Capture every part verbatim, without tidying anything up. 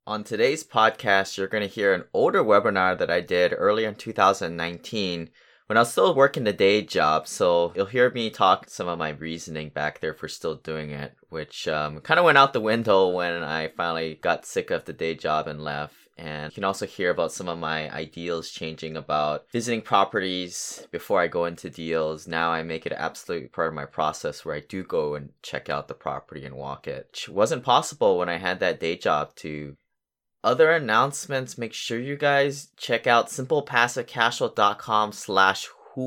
On today's podcast, you're going to hear an older webinar that I did earlier in two thousand nineteen when I was still working the day job. So you'll hear me talk some of my reasoning back there for still doing it, which um, kind of went out the window when I finally got sick of the day job and left. And you can also hear about some of my ideals changing about visiting properties before I go into deals. Now I make it absolutely part of my process where I do go and check out the property and walk it, which wasn't possible when I had that day job to. Other announcements, make sure you guys check out simplepassivecashflow.com slash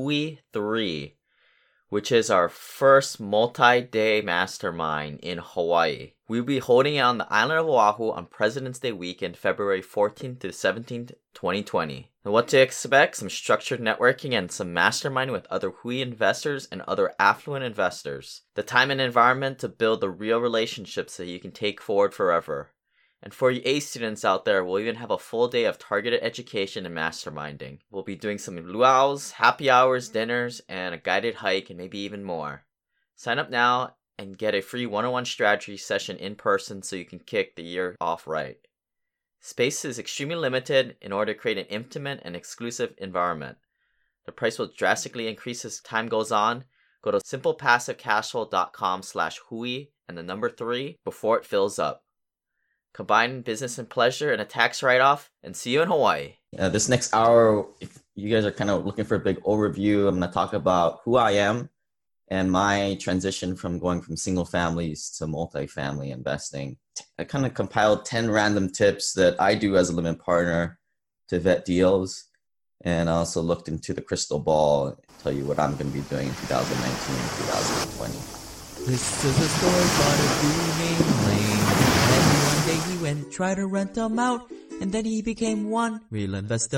Hui3, which is our first multi-day mastermind in Hawaii. We'll be holding it on the island of Oahu on President's Day weekend, February fourteenth to seventeenth, twenty twenty. And what to expect? Some structured networking and some mastermind with other Hui investors and other affluent investors. The time and environment to build the real relationships that you can take forward forever. And for you A students out there, we'll even have a full day of targeted education and masterminding. We'll be doing some luau's, happy hours, dinners, and a guided hike, and maybe even more. Sign up now and get a free one-on-one strategy session in person so you can kick the year off right. Space is extremely limited in order to create an intimate and exclusive environment. The price will drastically increase as time goes on. Go to simplepassivecashflow.com slash Hui and the number three before it fills up. Combine business and pleasure and a tax write-off, and see you in Hawaii. Uh, this next hour, if you guys are kind of looking for a big overview, I'm going to talk about who I am and my transition from going from single families to multifamily investing. I kind of compiled ten random tips that I do as a limited partner to vet deals. And I also looked into the crystal ball and tell you what I'm going to be doing in two thousand nineteen and two thousand twenty. This is a story about a dude named Lane. And one day he went try to rent them out, and then he became one real investor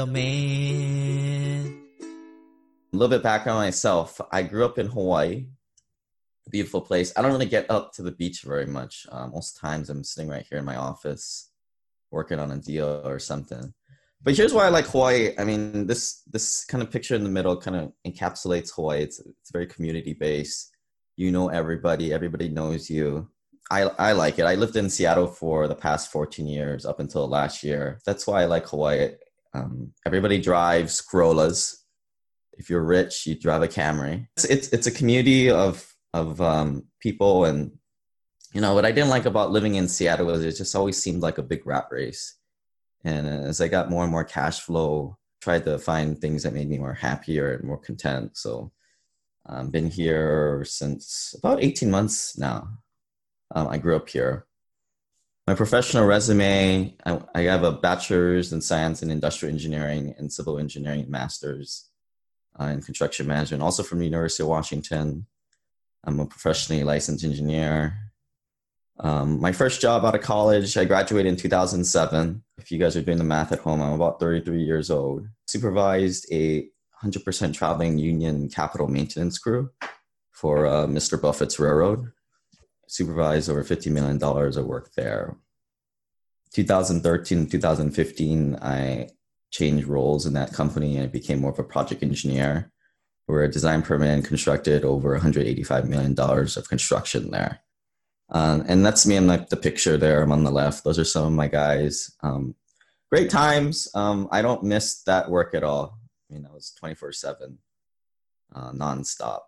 man. A little bit background on myself. I grew up in Hawaii, a beautiful place. I don't really get up to the beach very much. Uh, most times I'm sitting right here in my office working on a deal or something. But here's why I like Hawaii. I mean, this this kind of picture in the middle kind of encapsulates Hawaii. It's, it's very community-based. You know everybody. Everybody knows you. I, I like it. I lived in Seattle for the past fourteen years up until last year. That's why I like Hawaii. Um, everybody drives Corollas. If you're rich, you drive a Camry. It's it's, it's a community of of um, people. And, you know, what I didn't like about living in Seattle was it just always seemed like a big rat race. And as I got more and more cash flow, tried to find things that made me more happier and more content. So I've um, been here since about eighteen months now. Um, I grew up here. My professional resume, I, I have a bachelor's in science and industrial engineering and civil engineering master's uh, in construction management, also from the University of Washington. I'm a professionally licensed engineer. Um, my first job out of college, I graduated in two thousand seven. If you guys are doing the math at home, I'm about thirty-three years old. Supervised a one hundred percent traveling union capital maintenance crew for uh, Mister Buffett's railroad. Supervised over fifty million dollars of work there. two thousand thirteen, two thousand fifteen, I changed roles in that company and I became more of a project engineer, where I designed, permitted, and constructed over one hundred eighty-five million dollars of construction there. Um, and that's me in like the picture there. I'm on the left. Those are some of my guys. Um, great times. Um, I don't miss that work at all. I mean, I was twenty-four seven, uh, nonstop.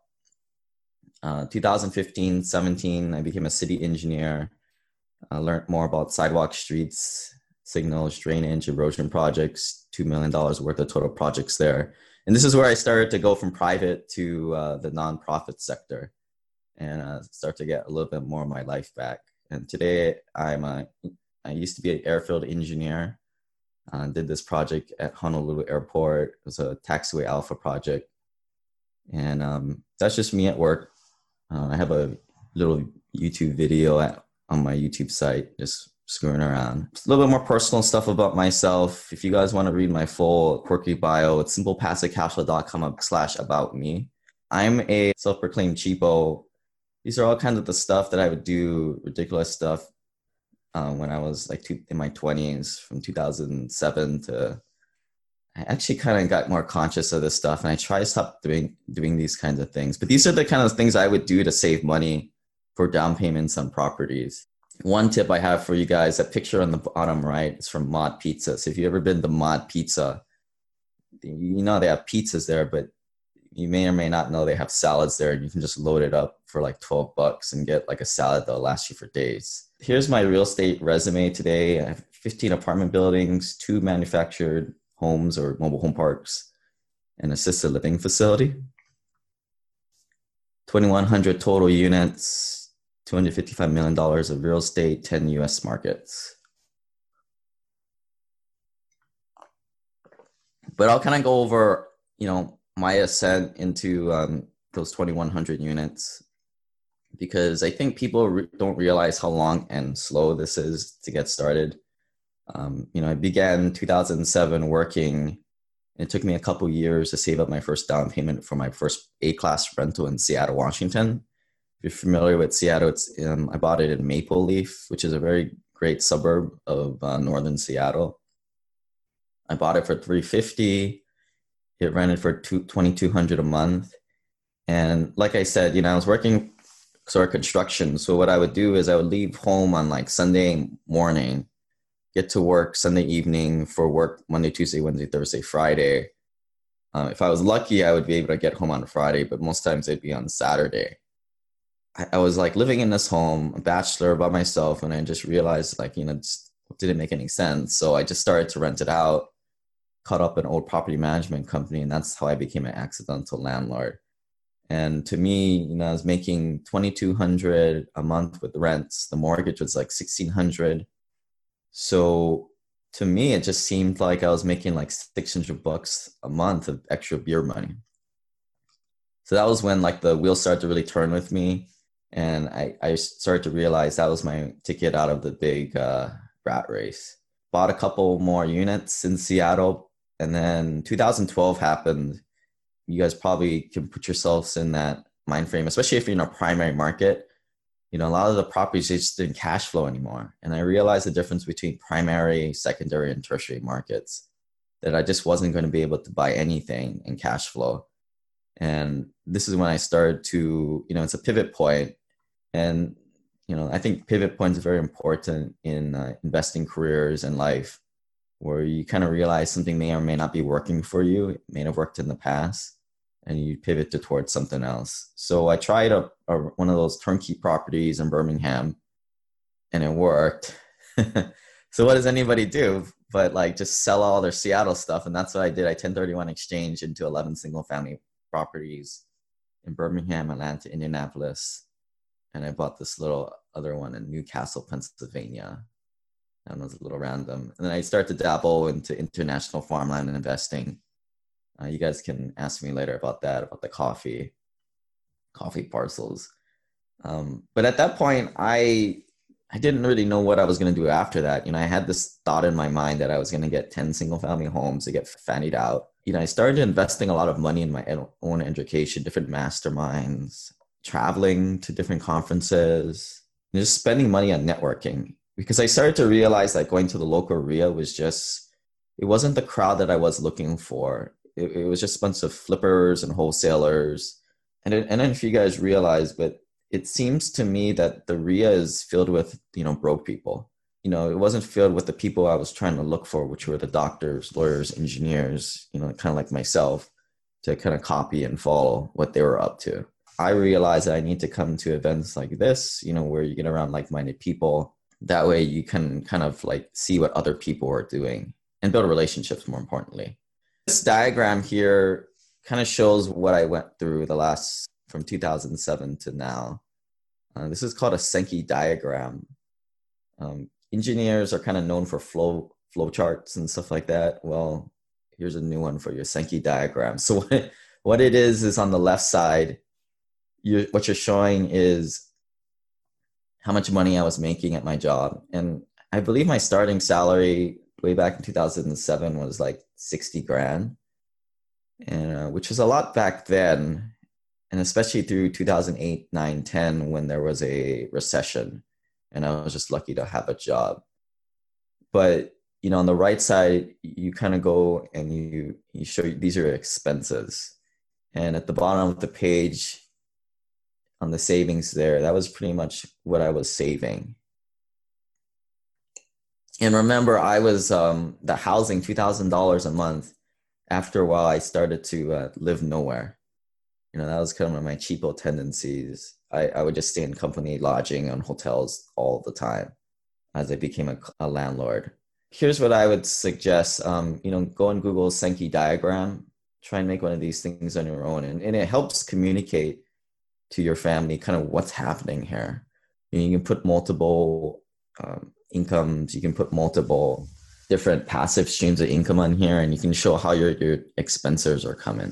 Uh, two thousand fifteen, seventeen, I became a city engineer. I learned more about sidewalk, streets, signals, drainage, erosion projects, two million dollars worth of total projects there. And this is where I started to go from private to uh, the nonprofit sector and uh, start to get a little bit more of my life back. And today I'm a, I used to be an airfield engineer. Uh, did this project at Honolulu Airport. It was a taxiway alpha project. And um, that's just me at work. Uh, I have a little YouTube video at, on my YouTube site, just screwing around. Just a little bit more personal stuff about myself. If you guys want to read my full quirky bio, it's simplepassivecashflow.com slash about me. I'm a self-proclaimed cheapo. These are all kinds of the stuff that I would do, ridiculous stuff, uh, when I was like two, in my twenties, from two thousand seven to, I actually kind of got more conscious of this stuff, and I try to stop doing doing these kinds of things. But these are the kind of things I would do to save money for down payments on properties. One tip I have for you guys, that picture on the bottom right is from Mod Pizza. So if you've ever been to Mod Pizza, you know they have pizzas there, but you may or may not know they have salads there. You can just load it up for like twelve bucks and get like a salad that'll last you for days. Here's my real estate resume today. I have fifteen apartment buildings, two manufactured homes or mobile home parks, an assisted living facility. twenty-one hundred total units, two hundred fifty-five million dollars of real estate, ten U S markets. But I'll kind of go over, you know, my ascent into um, those twenty-one hundred units, because I think people re- don't realize how long and slow this is to get started. Um, you know, I began in two thousand seven working. It took me a couple years to save up my first down payment for my first A-class rental in Seattle, Washington. If you're familiar with Seattle, it's um, I bought it in Maple Leaf, which is a very great suburb of uh, northern Seattle. I bought it for three hundred fifty dollars. It rented for twenty-two hundred dollars a month. And like I said, you know, I was working sort of construction. So what I would do is I would leave home on like Sunday morning, get to work Sunday evening for work Monday, Tuesday, Wednesday, Thursday, Friday. Uh, if I was lucky, I would be able to get home on Friday, but most times it'd be on Saturday. I, I was like living in this home, a bachelor by myself, and I just realized like, you know, it just didn't make any sense. So I just started to rent it out, caught up an old property management company, and that's how I became an accidental landlord. And to me, you know, I was making twenty-two hundred dollars a month with rents. The mortgage was like sixteen hundred dollars. So to me, it just seemed like I was making like six hundred bucks a month of extra beer money. So that was when like the wheels started to really turn with me. And I, I started to realize that was my ticket out of the big uh, rat race. Bought a couple more units in Seattle. And then two thousand twelve happened. You guys probably can put yourselves in that mind frame, especially if you're in a primary market. You know, a lot of the properties just didn't cash flow anymore. And I realized the difference between primary, secondary, and tertiary markets, that I just wasn't going to be able to buy anything in cash flow. And this is when I started to, you know, it's a pivot point. And, you know, I think pivot points are very important in uh, investing careers and life, where you kind of realize something may or may not be working for you. It may have worked in the past, and you pivot to towards something else. So I tried a, a, one of those turnkey properties in Birmingham, and it worked. So what does anybody do but like just sell all their Seattle stuff? And that's what I did. I ten thirty-one exchange into eleven single family properties in Birmingham, Atlanta, Indianapolis. And I bought this little other one in Newcastle, Pennsylvania. And it was a little random. And then I started to dabble into international farmland investing. Uh, you guys can ask me later about that, about the coffee, coffee parcels. Um, but at that point, I I didn't really know what I was going to do after that. You know, I had this thought in my mind that I was going to get ten single family homes to get fannied out. You know, I started investing a lot of money in my own education, different masterminds, traveling to different conferences, and just spending money on networking. Because I started to realize that going to the local R I A was just, it wasn't the crowd that I was looking for. It, it was just a bunch of flippers and wholesalers. And, it, and then if you guys realize, but it seems to me that the R I A is filled with, you know, broke people. You know, it wasn't filled with the people I was trying to look for, which were the doctors, lawyers, engineers, you know, kind of like myself, to kind of copy and follow what they were up to. I realized that I need to come to events like this, you know, where you get around like-minded people. That way you can kind of like see what other people are doing and build relationships, more importantly. This diagram here kind of shows what I went through the last, from two thousand seven to now. Uh, this is called a Sankey diagram. Um, engineers are kind of known for flow flow charts and stuff like that. Well, here's a new one for your Sankey diagram. So what, what it is, is on the left side, you, what you're showing is how much money I was making at my job. And I believe my starting salary way back in two thousand seven was like sixty grand, and uh, which was a lot back then. And especially through two thousand eight, nine, ten, when there was a recession, and I was just lucky to have a job. But, you know, on the right side, you kind of go and you, you show, these are expenses. And at the bottom of the page, on the savings there, that was pretty much what I was saving. And remember, I was um, the housing two thousand dollars a month. After a while, I started to uh, live nowhere. You know, that was kind of my cheapo tendencies. I, I would just stay in company lodging on hotels all the time as I became a, a landlord. Here's what I would suggest. Um, you know, go on Google Sankey diagram, try and make one of these things on your own. And, and it helps communicate to your family kind of what's happening here. You know, you can put multiple um, incomes, you can put multiple different passive streams of income on here, and you can show how your, your expenses are coming.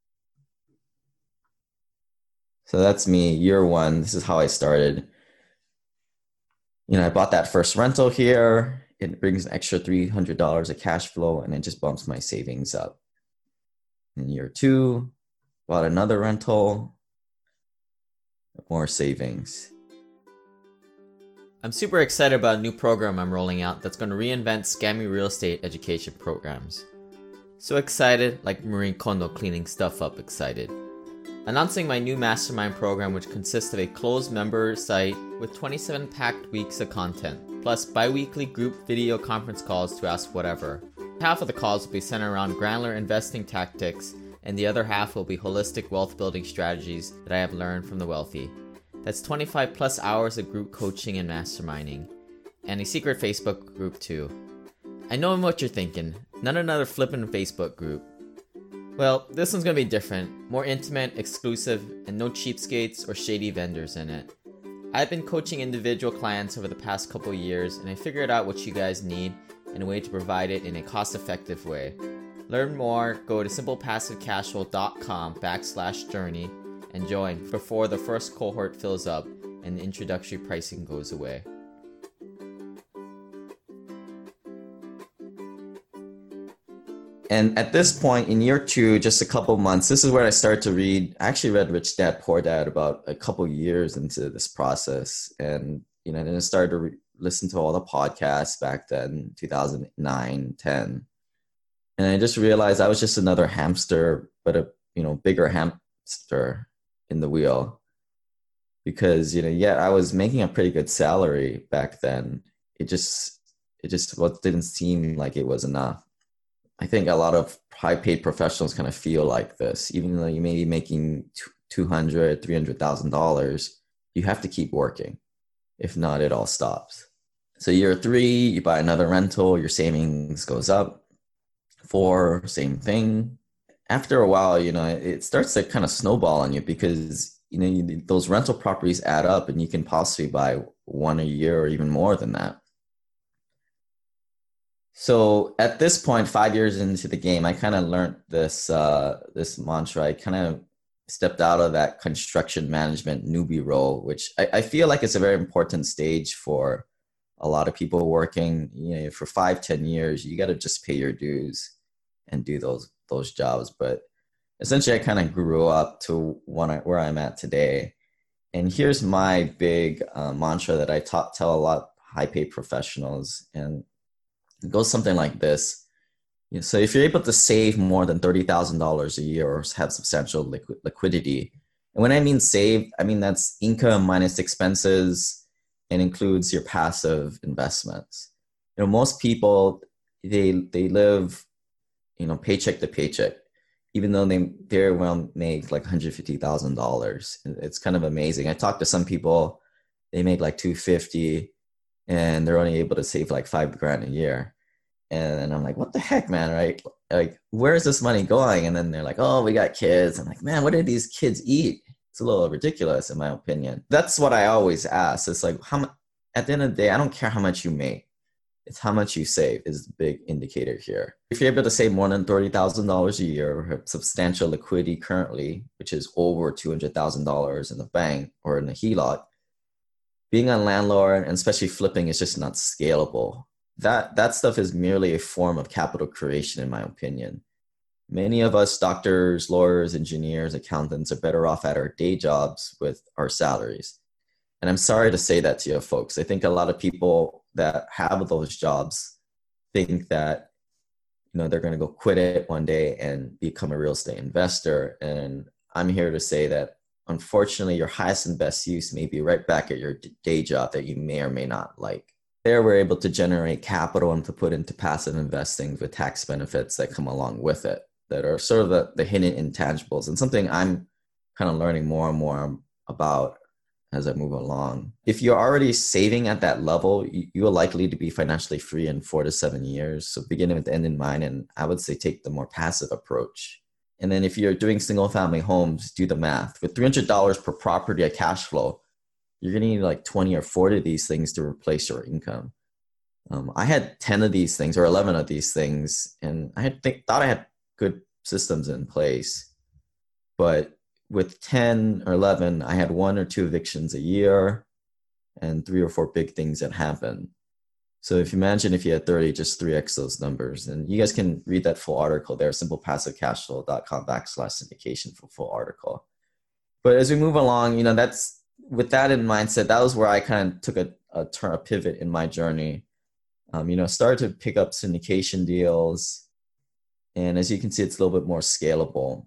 So that's me, year one. This is how I started. You know, I bought that first rental here. It brings an extra three hundred dollars of cash flow, and it just bumps my savings up. In year two, bought another rental, more savings. I'm super excited about a new program I'm rolling out that's going to reinvent scammy real estate education programs. So excited, like Marie Kondo cleaning stuff up excited. Announcing my new mastermind program, which consists of a closed member site with twenty-seven packed weeks of content, plus bi-weekly group video conference calls to ask whatever. Half of the calls will be centered around granular investing tactics, and the other half will be holistic wealth building strategies that I have learned from the wealthy. That's twenty-five plus hours of group coaching and masterminding, and a secret Facebook group too. I know what you're thinking, not another flippin' Facebook group. Well, this one's gonna be different, more intimate, exclusive, and no cheapskates or shady vendors in it. I've been coaching individual clients over the past couple years, and I figured out what you guys need and a way to provide it in a cost-effective way. Learn more, go to simplepassivecashflow.com backslash journey and join before the first cohort fills up and the introductory pricing goes away. And at this point in year two, just a couple months, this is where I started to read. I actually read Rich Dad Poor Dad about a couple years into this process. And, you know, then I started to re- listen to all the podcasts back then, two thousand nine, ten. And I just realized I was just another hamster, but a, you know, bigger hamster in the wheel. Because, you know, yeah, I was making a pretty good salary back then. It just, it just well, didn't seem like it was enough. I think a lot of high-paid professionals kind of feel like this. Even though you may be making two hundred thousand dollars, three hundred thousand dollars, you have to keep working. If not, it all stops. So year three, you buy another rental, your savings goes up. Four, same thing. After a while, you know, it starts to kind of snowball on you because, you know, you, those rental properties add up and you can possibly buy one a year or even more than that. So at this point, five years into the game, I kind of learned this uh, this mantra. I kind of stepped out of that construction management newbie role, which I, I feel like it's a very important stage for a lot of people working. You know, for five, ten years, you got to just pay your dues and do those those jobs. But essentially, I kind of grew up to one I, where I'm at today. And here's my big uh, mantra that I ta- tell a lot of high-paid professionals, and it goes something like this. You know, so if you're able to save more than thirty thousand dollars a year or have substantial liqu- liquidity, and when I mean save, I mean that's income minus expenses and includes your passive investments. You know, most people, they they live, you know, paycheck to paycheck, even though they very well make like one hundred fifty thousand dollars. It's kind of amazing. I talked to some people, they make like two hundred fifty thousand dollars and they're only able to save like five grand a year. And I'm like, what the heck, man, right? Like, where is this money going? And then they're like, oh, we got kids. I'm like, man, what do these kids eat? It's a little ridiculous in my opinion. That's what I always ask. It's like, how much, at the end of the day, I don't care how much you make. It's how much you save is the big indicator here. If you're able to save more than thirty thousand dollars a year or have substantial liquidity currently, which is over two hundred thousand dollars in the bank or in the H E L O C, being a landlord and especially flipping is just not scalable. That, that stuff is merely a form of capital creation, in my opinion. Many of us doctors, lawyers, engineers, accountants are better off at our day jobs with our salaries. And I'm sorry to say that to you folks. I think a lot of people that have those jobs think that, you know, they're going to go quit it one day and become a real estate investor. And I'm here to say that, unfortunately, your highest and best use may be right back at your day job that you may or may not like. There we're able to generate capital and to put into passive investing with tax benefits that come along with it, that are sort of the, the hidden intangibles, and something I'm kind of learning more and more about as I move along. If you're already saving at that level, you are likely to be financially free in four to seven years. So beginning with the end in mind, and I would say take the more passive approach. And then if you're doing single family homes, do the math. With three hundred dollars per property at cash flow, you're going to need like twenty or forty of these things to replace your income. Um, I had ten of these things or eleven of these things, and I had think, thought I had good systems in place. But with ten or eleven, I had one or two evictions a year and three or four big things that happen. So if you imagine if you had thirty, just three X those numbers. And you guys can read that full article there, simplepassivecashflow.com backslash syndication for full article. But as we move along, you know, that's, with that in mindset, that was where I kind of took a, a turn, a pivot in my journey. Um, you know, started to pick up syndication deals. And as you can see, it's a little bit more scalable.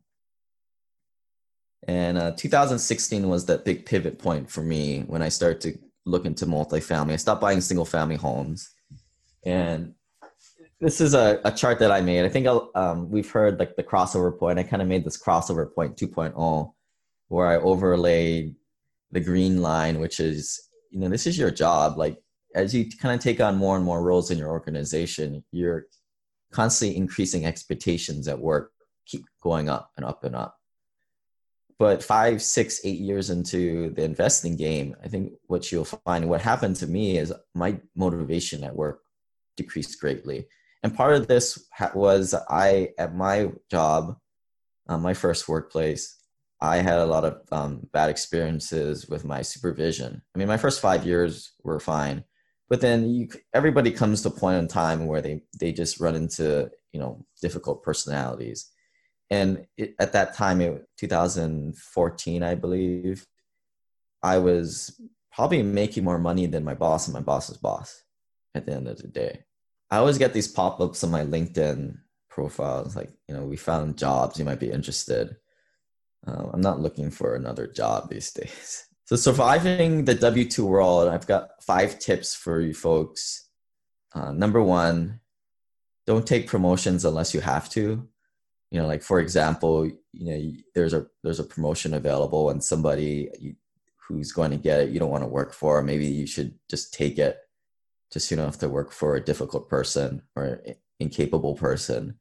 And uh, two thousand sixteen was that big pivot point for me when I started to look into multifamily. I stopped buying single family homes. And this is a, a chart that I made. I think um, we've heard like the crossover point. I kind of made this crossover point two point oh, where I overlaid the green line, which is, you know, this is your job. Like as you kind of take on more and more roles in your organization, you're constantly increasing expectations at work, keep going up and up and up. But five, six, eight years into the investing game, I think what you'll find, what happened to me is my motivation at work decreased greatly. And part of this was I, at my job, uh, my first workplace, I had a lot of um, bad experiences with my supervision. I mean, my first five years were fine, but then you, everybody comes to a point in time where they, they just run into, you know, difficult personalities. And it, at that time, it, two thousand fourteen, I believe, I was probably making more money than my boss and my boss's boss at the end of the day. I always get these pop-ups on my LinkedIn profiles, like, you know, we found jobs, you might be interested. Uh, I'm not looking for another job these days. So surviving the W two world, I've got five tips for you folks. Uh, number one, don't take promotions unless you have to. You know, like for example, you know, there's a there's a promotion available and somebody you, who's going to get it, you don't want to work for. Maybe you should just take it, just you don't have to work for a difficult person or incapable person.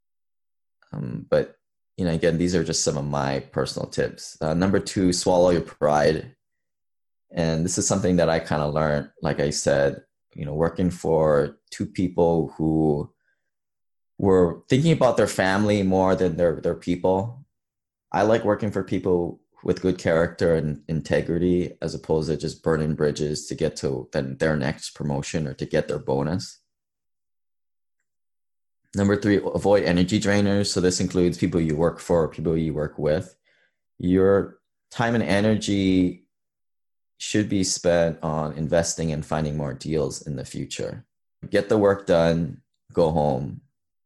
Um, but you know, again, these are just some of my personal tips. Uh, number two, swallow your pride. And this is something that I kind of learned, like I said, you know, working for two people who were thinking about their family more than their, their people. I like working for people with good character and integrity as opposed to just burning bridges to get to then their next promotion or to get their bonus. Number three, avoid energy drainers. So this includes people you work for, people you work with. Your time and energy should be spent on investing and finding more deals in the future. Get the work done, go home.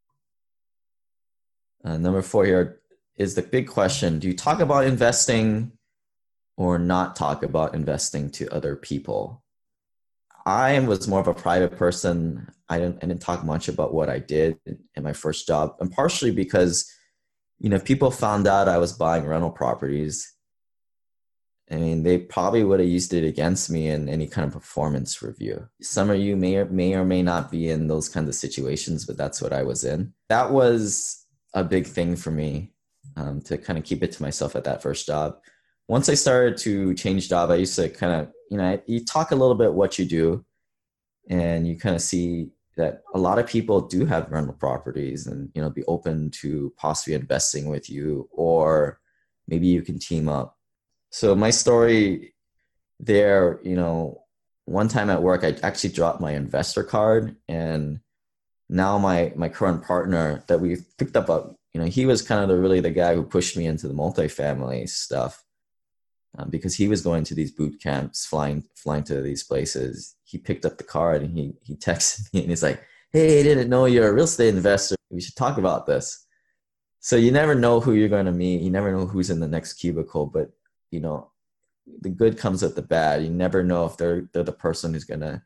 Uh, number four here is the big question. Do you talk about investing or not talk about investing to other people? I was more of a private person. I didn't, I didn't talk much about what I did in my first job, and partially because, you know, if people found out I was buying rental properties, I mean, they probably would have used it against me in any kind of performance review. Some of you may or may or may not be in those kinds of situations, but that's what I was in. That was a big thing for me, um, to kind of keep it to myself at that first job. Once I started to change job, I used to kind of, you know, you talk a little bit what you do, and you kind of see that a lot of people do have rental properties and, you know, be open to possibly investing with you, or maybe you can team up. So my story there, you know, one time at work, I actually dropped my investor card, and now my, my current partner that we picked up, a, you know, he was kind of the, really the guy who pushed me into the multifamily stuff. Um, because he was going to these boot camps, flying flying to these places. He picked up the card and he he texted me and he's like, "Hey, I didn't know you're a real estate investor. We should talk about this." So you never know who you're going to meet. You never know who's in the next cubicle. But you know, the good comes with the bad. You never know if they're they're the person who's going to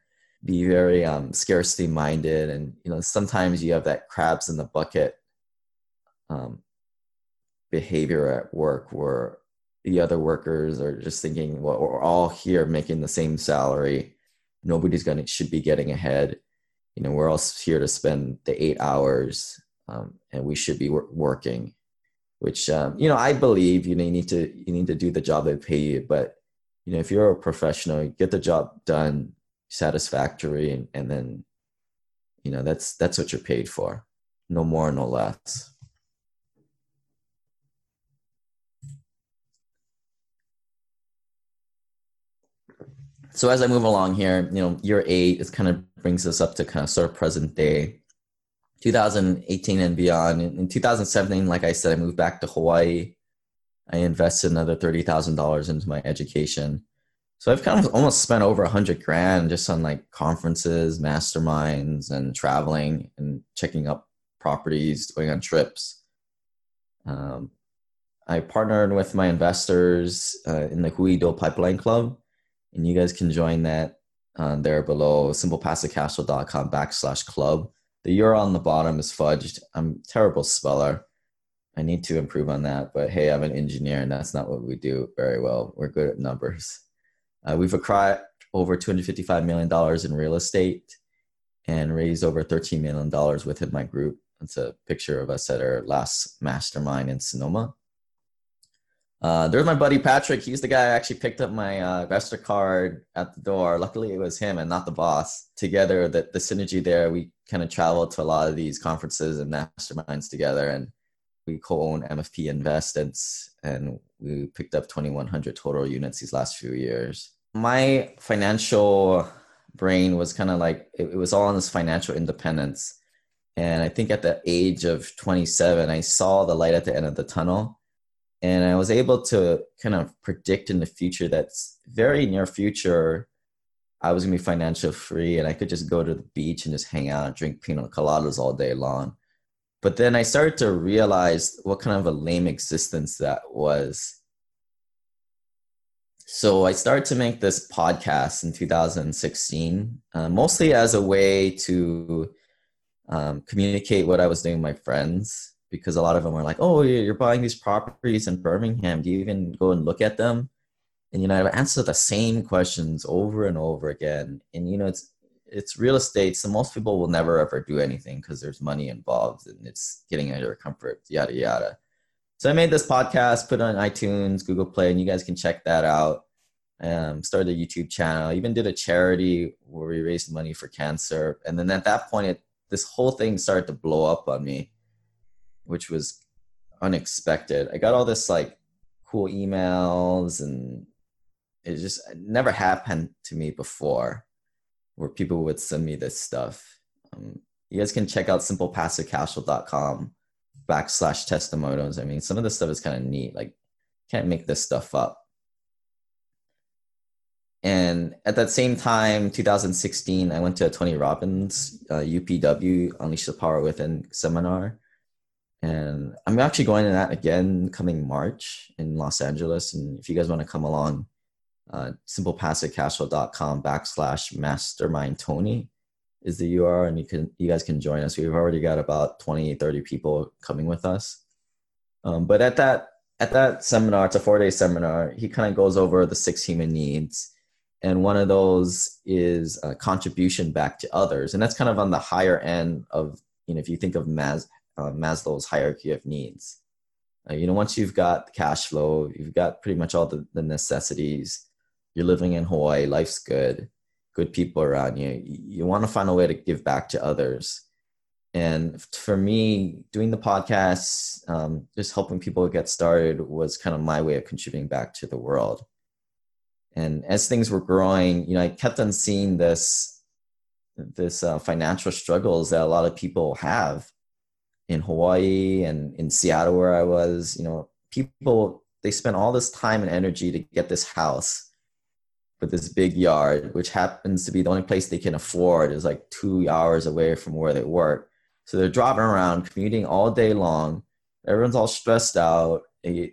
be very um, scarcity minded, and you know sometimes you have that crabs in the bucket um, behavior at work where the other workers are just thinking, well, we're all here making the same salary. Nobody's gonna should be getting ahead. You know, we're all here to spend the eight hours, um, and we should be wor- working. Which um, you know, I believe you know you need to you need to do the job they pay you, but you know, if you're a professional, you get the job done satisfactory, and, and then you know that's that's what you're paid for, no more, no less. So as I move along here, you know, year eight is kind of brings us up to kind of sort of present day, two thousand eighteen and beyond. In, in two thousand seventeen, like I said, I moved back to Hawaii. I invested another thirty thousand dollars into my education. So I've kind of almost spent over a hundred grand just on like conferences, masterminds, and traveling and checking up properties, going on trips. Um, I partnered with my investors uh, in the Huido Pipeline Club, and you guys can join that uh, there below, simplepassivecashflow.com backslash club. The U R L on the bottom is fudged. I'm a terrible speller. I need to improve on that, but hey, I'm an engineer and that's not what we do very well. We're good at numbers. Uh, we've acquired over two hundred fifty-five million dollars in real estate and raised over thirteen million dollars within my group. It's a picture of us at our last mastermind in Sonoma. Uh, there's my buddy Patrick. He's the guy I actually picked up my uh, investor card at the door. Luckily, it was him and not the boss. Together, the, the synergy there, we kind of traveled to a lot of these conferences and masterminds together, and we co-own M F P Investments, and we picked up twenty-one hundred total units these last few years. My financial brain was kind of like, it, it was all on this financial independence. And I think at the age of twenty-seven, I saw the light at the end of the tunnel. And I was able to kind of predict in the future that's very near future, I was gonna be financially free and I could just go to the beach and just hang out and drink pina coladas all day long. But then I started to realize what kind of a lame existence that was. So I started to make this podcast in two thousand sixteen, uh, mostly as a way to um, communicate what I was doing with my friends, because a lot of them were like, oh, you're buying these properties in Birmingham. Do you even go and look at them? And, you know, I would answer the same questions over and over again. And, you know, it's it's real estate. So most people will never, ever do anything because there's money involved and it's getting out of their comfort, yada, yada. So I made this podcast, put it on iTunes, Google Play, and you guys can check that out. Um, started a YouTube channel, even did a charity where we raised money for cancer. And then at that point, it, this whole thing started to blow up on me, which was unexpected. I got all this like cool emails, and it just it never happened to me before where people would send me this stuff. Um, you guys can check out simplepassivecashflow.com backslash testimonials. I mean, some of this stuff is kind of neat. Like, can't make this stuff up. And at that same time, two thousand sixteen, I went to a Tony Robbins uh, U P W, Unleash the Power Within seminar. And I'm actually going to that again coming March in Los Angeles. And if you guys want to come along, uh, simplepassivecashflow.com backslash mastermind Tony is the U R L, and you can you guys can join us. We've already got about twenty, thirty people coming with us. Um, but at that at that seminar, it's a four-day seminar, he kind of goes over the six human needs. And one of those is a contribution back to others. And that's kind of on the higher end of, you know, if you think of Mas, uh, Maslow's hierarchy of needs. Uh, you know, once you've got cash flow, you've got pretty much all the, the necessities, you're living in Hawaii, life's good, good people around you, you want to find a way to give back to others. And for me, doing the podcast, um, just helping people get started was kind of my way of contributing back to the world. And as things were growing, you know, I kept on seeing this, this uh, financial struggles that a lot of people have in Hawaii and in Seattle, where I was. You know, people, they spent all this time and energy to get this house with this big yard, which happens to be the only place they can afford, is like two hours away from where they work. So they're driving around, commuting all day long. Everyone's all stressed out.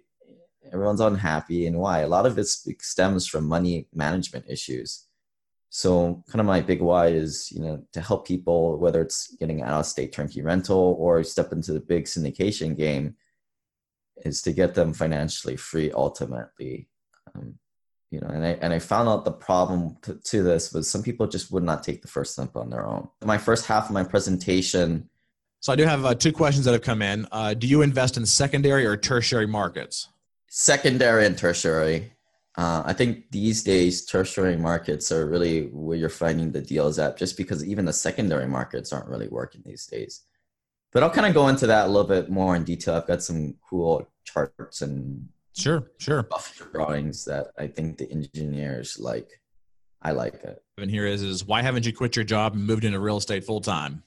Everyone's unhappy. And why? A lot of it stems from money management issues. So kind of my big why is, you know, to help people, whether it's getting out of state turnkey rental or step into the big syndication game, is to get them financially free ultimately. Um, you know, and I and I found out the problem to, to this was some people just would not take the first step on their own. My first half of my presentation. So I do have uh, two questions that have come in. Uh, do you invest in secondary or tertiary markets? Secondary and tertiary. Uh, I think these days tertiary markets are really where you're finding the deals at, just because even the secondary markets aren't really working these days. But I'll kind of go into that a little bit more in detail. I've got some cool charts and sure, sure rough drawings that I think the engineers like. I like it. And here is is why haven't you quit your job and moved into real estate full time?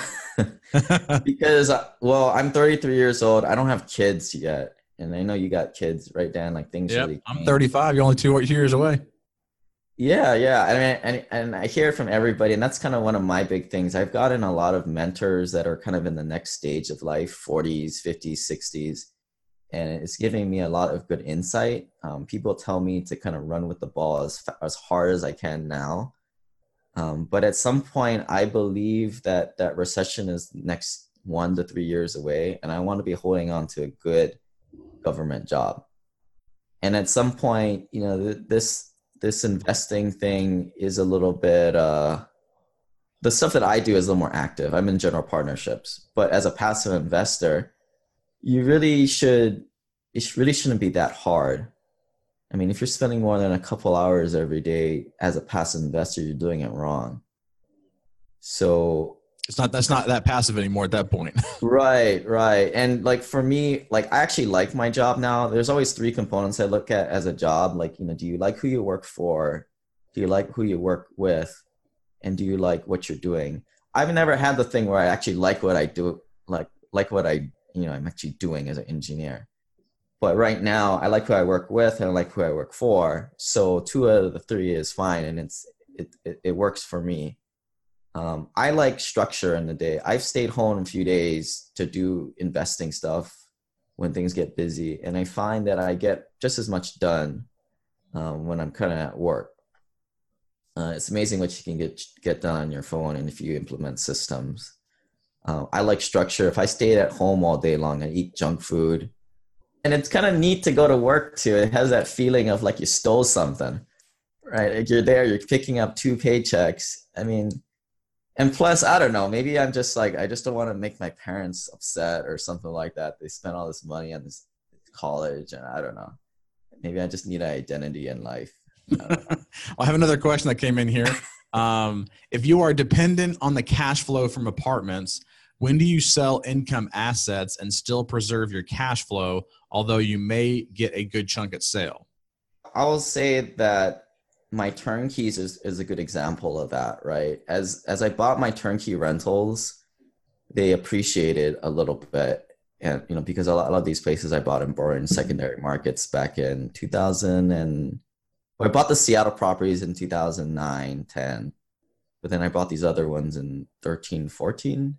Because uh, well, I'm thirty-three years old. I don't have kids yet. And I know you got kids, right, Dan? Like things yep, really. I'm thirty-five. You're only two years away. Yeah, yeah. I mean, and and I hear it from everybody, and that's kind of one of my big things. I've gotten a lot of mentors that are kind of in the next stage of life, forties, fifties, sixties, and it's giving me a lot of good insight. Um, people tell me to kind of run with the ball as as hard as I can now, um, but at some point, I believe that that recession is next one to three years away, and I want to be holding on to a good government job. And at some point, you know, th- this this investing thing is a little bit uh the stuff that I do is a little more active. I'm in general partnerships, but as a passive investor, you really should it really shouldn't be that hard. I mean, if you're spending more than a couple hours every day as a passive investor, you're doing it wrong. So It's not, that's not that passive anymore at that point. Right, right. And like for me, like I actually like my job now. There's always three components I look at as a job. Like, you know, do you like who you work for? Do you like who you work with? And do you like what you're doing? I've never had the thing where I actually like what I do, like like what I, you know, I'm actually doing as an engineer. But right now, I like who I work with and I like who I work for. So two out of the three is fine, and it's it it, it works for me. Um, I like structure in the day. I've stayed home a few days to do investing stuff when things get busy, and I find that I get just as much done um, when I'm kind of at work. Uh, it's amazing what you can get get done on your phone, and if you implement systems. Uh, I like structure. If I stayed at home all day long, I eat junk food. And it's kind of neat to go to work too. It has that feeling of like you stole something, right? Like you're there, you're picking up two paychecks. I mean, and plus, I don't know, maybe I'm just like, I just don't want to make my parents upset or something like that. They spent all this money on this college, and I don't know. Maybe I just need an identity in life. I don't know. I have another question that came in here. Um, if you are dependent on the cash flow from apartments, when do you sell income assets and still preserve your cash flow, although you may get a good chunk at sale? I will say that my turnkeys is, is a good example of that, right? As as I bought my turnkey rentals, they appreciated a little bit. And, you know, because a lot, a lot of these places I bought and borrowed in secondary markets back in two thousand, and well, I bought the Seattle properties in two thousand nine, ten, but then I bought these other ones in thirteen, fourteen.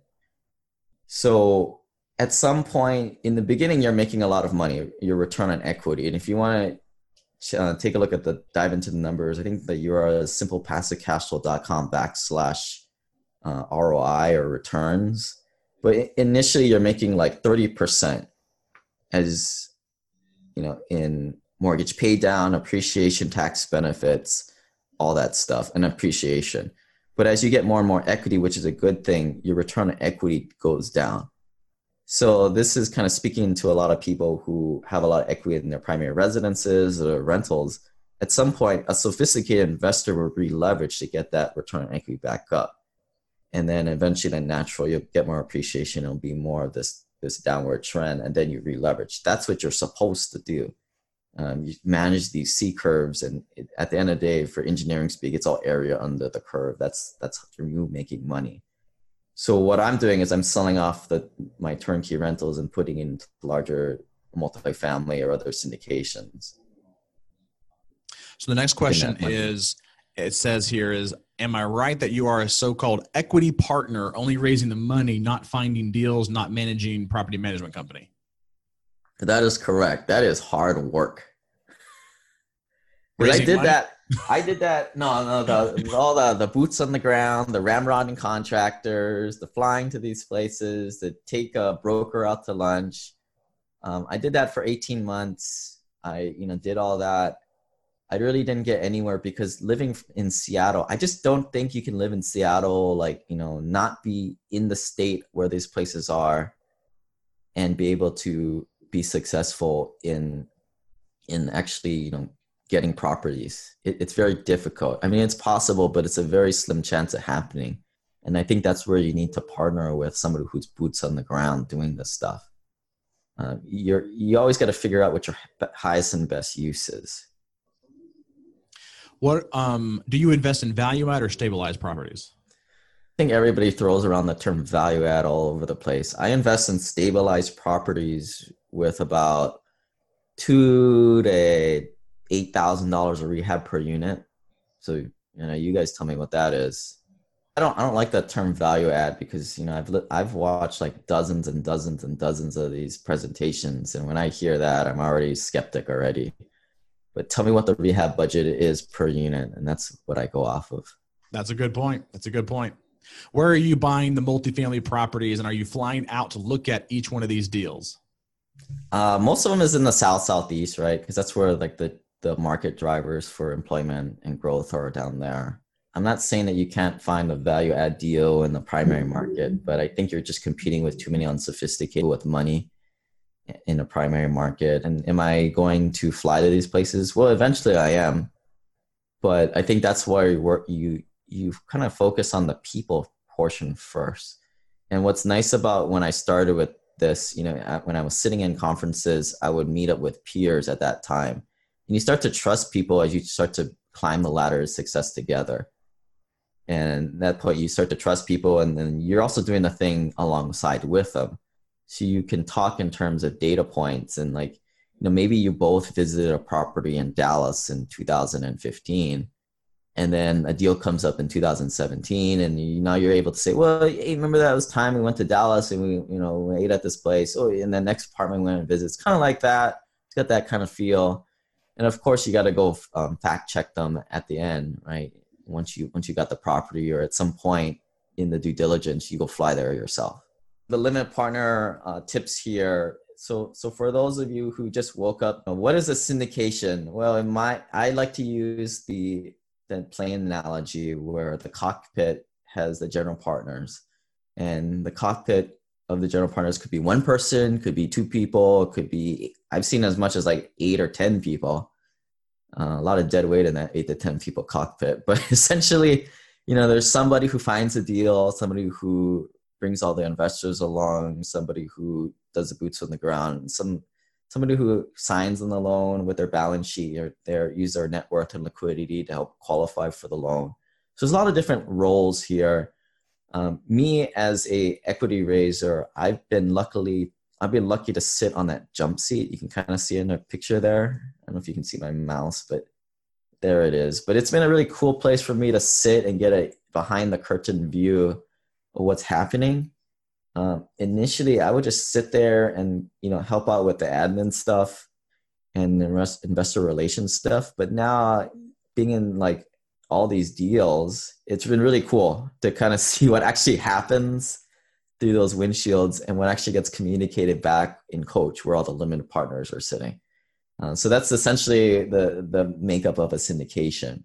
So at some point in the beginning, you're making a lot of money, your return on equity. And if you want to uh, take a look at the, dive into the numbers, I think the U R L is simplepassivecashflow.com backslash uh, R O I or returns. But initially you're making like thirty percent as, you know, in mortgage pay down, appreciation, tax benefits, all that stuff, and appreciation. But as you get more and more equity, which is a good thing, your return on equity goes down. So this is kind of speaking to a lot of people who have a lot of equity in their primary residences or rentals. At some point, a sophisticated investor will re-leverage to get that return on equity back up. And then eventually, then naturally, you'll get more appreciation. It'll be more of this, this downward trend, and then you re-leverage. That's what you're supposed to do. Um, you manage these C curves, and it, at the end of the day, for engineering speak, it's all area under the curve. That's that's you making money. So what I'm doing is I'm selling off the my turnkey rentals and putting in larger multifamily or other syndications. So the next question is, it says here is, am I right that you are a so-called equity partner, only raising the money, not finding deals, not managing property management company? That is correct. That is hard work. Because I did money? that. I did that. No, no, the all the the boots on the ground, the ramrodding contractors, the flying to these places, the take a broker out to lunch. Um, I did that for eighteen months. I, you know, did all that. I really didn't get anywhere because living in Seattle, I just don't think you can live in Seattle, like, you know, not be in the state where these places are and be able to be successful in in actually, you know, getting properties. It, it's very difficult. I mean, it's possible, but it's a very slim chance of happening. And I think that's where you need to partner with somebody who's boots on the ground doing this stuff. Uh, you're you always got to figure out what your highest and best use is. What um do you invest in value add or stabilized properties? I think everybody throws around the term value add all over the place. I invest in stabilized properties with about two to eight thousand dollars of rehab per unit. So, you know, you guys tell me what that is. I don't I don't like that term value add because, you know, I've li- I've watched like dozens and dozens and dozens of these presentations, and when I hear that, I'm already skeptic already. But tell me what the rehab budget is per unit, and that's what I go off of. That's a good point. That's a good point. Where are you buying the multifamily properties, and are you flying out to look at each one of these deals? Uh, most of them is in the South Southeast, right? Because that's where like the the market drivers for employment and growth are down there. I'm not saying that you can't find a value add deal in the primary market, but I think you're just competing with too many unsophisticated with money in a primary market. And am I going to fly to these places? Well, eventually I am, but I think that's why you work, you you kind of focus on the people portion first. And what's nice about when I started with this, you know, when I was sitting in conferences, I would meet up with peers at that time, and you start to trust people as you start to climb the ladder of success together. And at that point, you start to trust people, and then you're also doing the thing alongside with them. So you can talk in terms of data points, and like, you know, maybe you both visited a property in Dallas in two thousand fifteen, and then a deal comes up in two thousand seventeen, and you, now you're able to say, well, hey, remember that was time we went to Dallas and we, you know, we ate at this place. Oh, and the next apartment we went and visit. It's kind of like that. It's got that kind of feel. And of course, you got to go um, fact check them at the end, right? Once you once you got the property, or at some point in the due diligence, you go fly there yourself. The limited partner uh, tips here. So so for those of you who just woke up, what is a syndication? Well, in my I like to use the the plane analogy where the cockpit has the general partners, and the cockpit of the general partners could be one person, could be two people, could be, I've seen as much as like eight or ten people. Uh, a lot of dead weight in that eight to ten people cockpit. But essentially, you know, there's somebody who finds a deal, somebody who brings all the investors along, somebody who does the boots on the ground, some somebody who signs on the loan with their balance sheet, or their use their net worth and liquidity to help qualify for the loan. So there's a lot of different roles here. Um, me as a equity raiser, I've been luckily I've been lucky to sit on that jump seat. You can kind of see in a picture there. I don't know if you can see my mouse, but there it is. But it's been a really cool place for me to sit and get a behind the curtain view of what's happening. Um, initially, I would just sit there and, you know, help out with the admin stuff and the rest, investor relations stuff. But now, being in like all these deals, it's been really cool to kind of see what actually happens through those windshields and what actually gets communicated back in Coach, where all the limited partners are sitting. Uh, so that's essentially the the makeup of a syndication.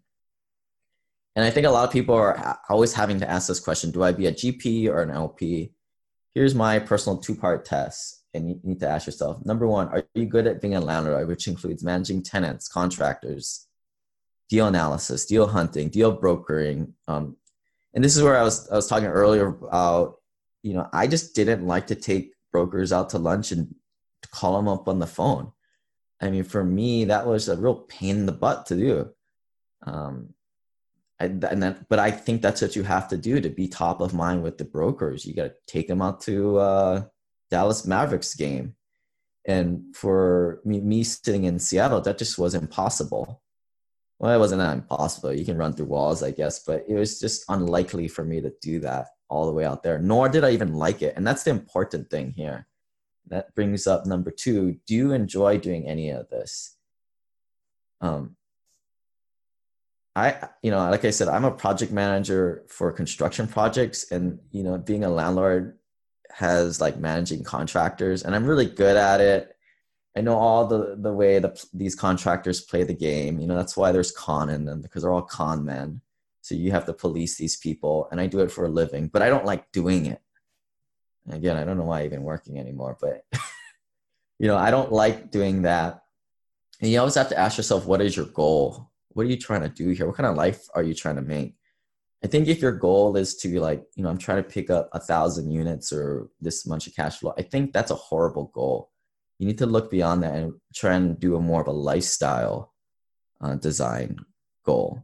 And I think a lot of people are always having to ask this question: do I be a G P or an L P? Here's my personal two-part test, and you need to ask yourself: number one, are you good at being a landlord, which includes managing tenants, contractors, deal analysis, deal hunting, deal brokering? Um, and this is where I was I was talking earlier about, you know, I just didn't like to take brokers out to lunch and to call them up on the phone. I mean, for me, that was a real pain in the butt to do. Um, I, and that, but I think that's what you have to do to be top of mind with the brokers. You got to take them out to uh, Dallas Mavericks game. And for me, me sitting in Seattle, that just was impossible. Well, it wasn't that impossible. You can run through walls, I guess, but it was just unlikely for me to do that all the way out there, nor did I even like it. And that's the important thing here. That brings up number two. Do you enjoy doing any of this? Um, I, you know, like I said, I'm a project manager for construction projects, and, you know, being a landlord has like managing contractors, and I'm really good at it. I know all the, the way the, these contractors play the game. You know, that's why there's con in them, because they're all con men. So you have to police these people, and I do it for a living, but I don't like doing it. Again, I don't know why I'm even working anymore, but you know, I don't like doing that. And you always have to ask yourself, what is your goal? What are you trying to do here? What kind of life are you trying to make? I think if your goal is to be like, you know, I'm trying to pick up a thousand units or this much of cash flow, I think that's a horrible goal. You need to look beyond that and try and do a more of a lifestyle uh, design goal.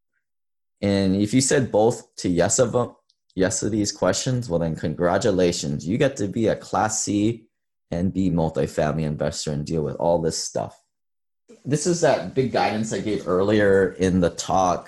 And if you said both to yes of them, yes to these questions, well then congratulations. You get to be a Class C and B multifamily investor and deal with all this stuff. This is that big guidance I gave earlier in the talk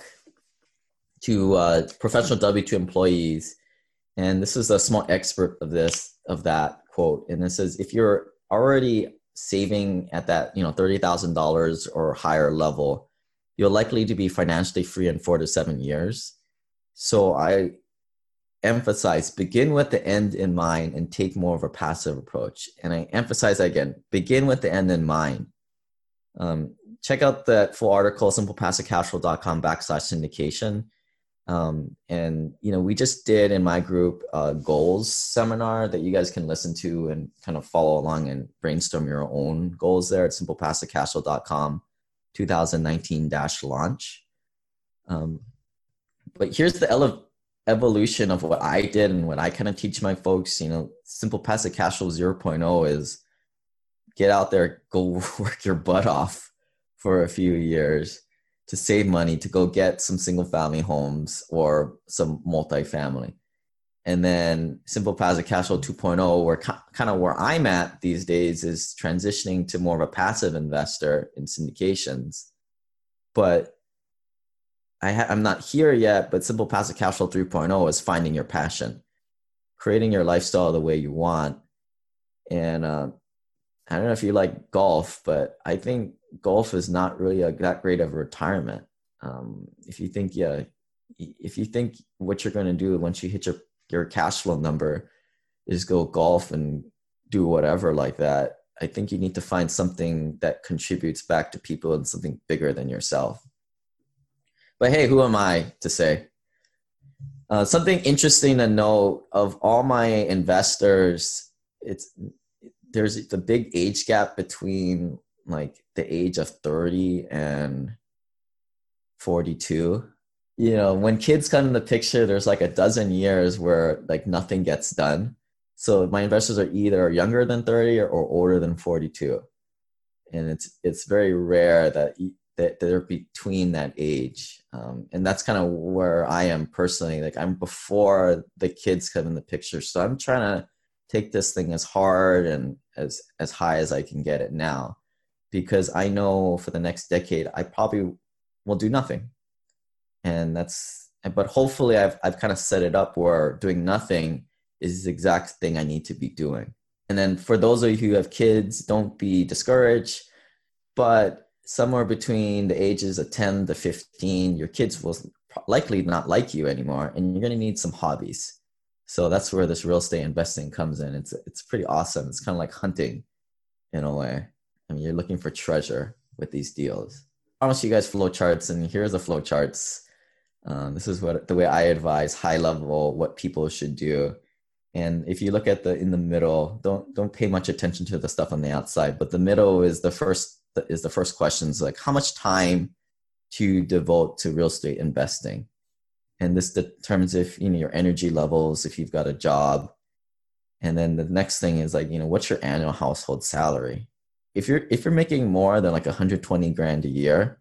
to uh, professional W two employees. And this is a small expert of this, of that quote. And it says, if you're already saving at that, you know, thirty thousand dollars or higher level, you're likely to be financially free in four to seven years. So I emphasize, begin with the end in mind and take more of a passive approach. And I emphasize again, begin with the end in mind. Um, check out that full article, simplepassivecashflow.com backslash syndication. Um, and, you know, we just did in my group a goals seminar that you guys can listen to and kind of follow along and brainstorm your own goals there at simplepassivecashflow.com twenty nineteen dash launch. Um, but here's the ele- evolution of what I did and what I kind of teach my folks. You know, Simple Passive Cashflow zero point oh is get out there, go work your butt off for a few years to save money, to go get some single family homes or some multifamily. And then Simple Passive Cashflow two point oh, where kind of where I'm at these days is transitioning to more of a passive investor in syndications. But I ha- I'm not here yet, but Simple Passive Cashflow three point oh is finding your passion, creating your lifestyle the way you want. And uh, I don't know if you like golf, but I think golf is not really a, that great of a retirement. Um, if you think, yeah, if you think what you're going to do once you hit your, your cash flow number is go golf and do whatever like that, I think you need to find something that contributes back to people and something bigger than yourself. But hey, who am I to say? Uh, something interesting to note, of all my investors, it's there's the big age gap between like the age of thirty and forty-two. You know, when kids come in the picture, there's like a dozen years where like nothing gets done. So my investors are either younger than thirty or, or older than forty-two. And it's it's very rare that, that they're between that age. Um, and that's kind of where I am personally. Like I'm before the kids come in the picture. So I'm trying to take this thing as hard and as, as high as I can get it now, because I know for the next decade, I probably will do nothing. And that's, but hopefully I've, I've kind of set it up where doing nothing is the exact thing I need to be doing. And then for those of you who have kids, don't be discouraged, but somewhere between the ages of ten to fifteen, your kids will likely not like you anymore, and you're going to need some hobbies. So that's where this real estate investing comes in. It's, it's pretty awesome. It's kind of like hunting in a way. I mean, you're looking for treasure with these deals. I want to show you guys flow charts, and here's the flow charts. Um, this is what the way I advise high level what people should do. And if you look at the in the middle, don't don't pay much attention to the stuff on the outside. But the middle is the first is the first questions, like how much time to devote to real estate investing. And this determines if, you know, your energy levels, if you've got a job. And then the next thing is like, you know, what's your annual household salary? If you're if you're making more than like one hundred twenty grand a year,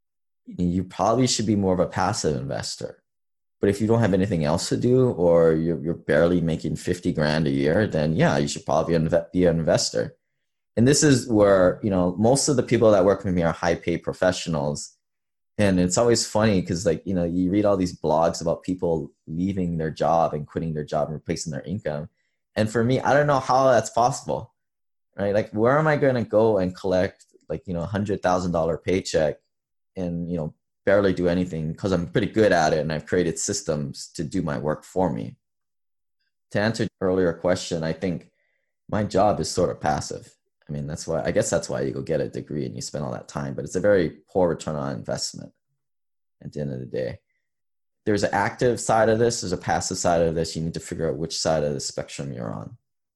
you probably should be more of a passive investor. But if you don't have anything else to do, or you're, you're barely making fifty grand a year, then yeah, you should probably inv- be an investor. And this is where, you know, most of the people that work with me are high paid professionals. And it's always funny because, like, you know, you read all these blogs about people leaving their job and quitting their job and replacing their income. And for me, I don't know how that's possible, right? Like, where am I going to go and collect like, you know, a hundred thousand dollar paycheck and, you know, barely do anything because I'm pretty good at it and I've created systems to do my work for me. To answer the earlier question, I think my job is sort of passive. I mean, that's why, I guess that's why you go get a degree and you spend all that time, but it's a very poor return on investment at the end of the day. There's an active side of this, there's a passive side of this. You need to figure out which side of the spectrum you're on.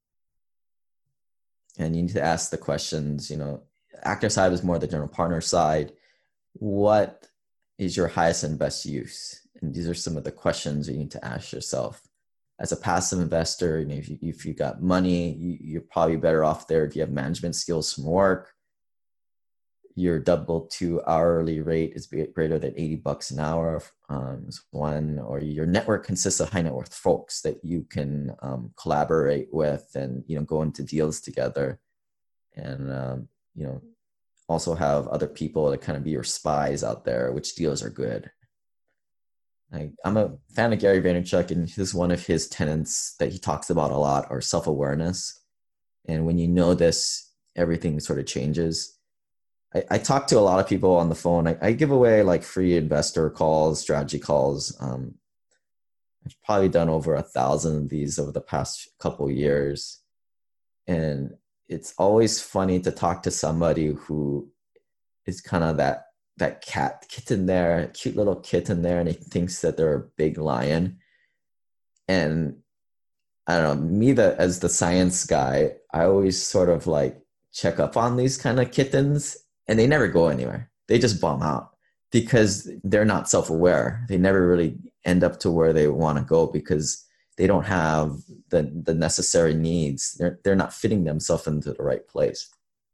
And you need to ask the questions, you know, active side is more the general partner side. What is your highest and best use? And these are some of the questions you need to ask yourself. As a passive investor, you know, if you, if you got money, you, you're probably better off there. If you have management skills from work, your double to hourly rate is greater than eighty bucks an hour. Um, is one, or your network consists of high net worth folks that you can um, collaborate with and, you know, go into deals together. And, um, you know, also have other people to kind of be your spies out there, which deals are good. I, I'm a fan of Gary Vaynerchuk, and this is one of his tenets that he talks about a lot, are self-awareness. And when you know this, everything sort of changes. I, I talk to a lot of people on the phone. I, I give away like free investor calls, strategy calls. Um, I've probably done over a thousand of these over the past couple of years. And it's always funny to talk to somebody who is kind of that that cat kitten there, cute little kitten there, and he thinks that they're a big lion. And I don't know, me the, as the science guy, I always sort of like check up on these kind of kittens, and they never go anywhere. They just bomb out because they're not self-aware. They never really end up to where they want to go because they don't have the, the necessary needs. They're, they're not fitting themselves into the right place.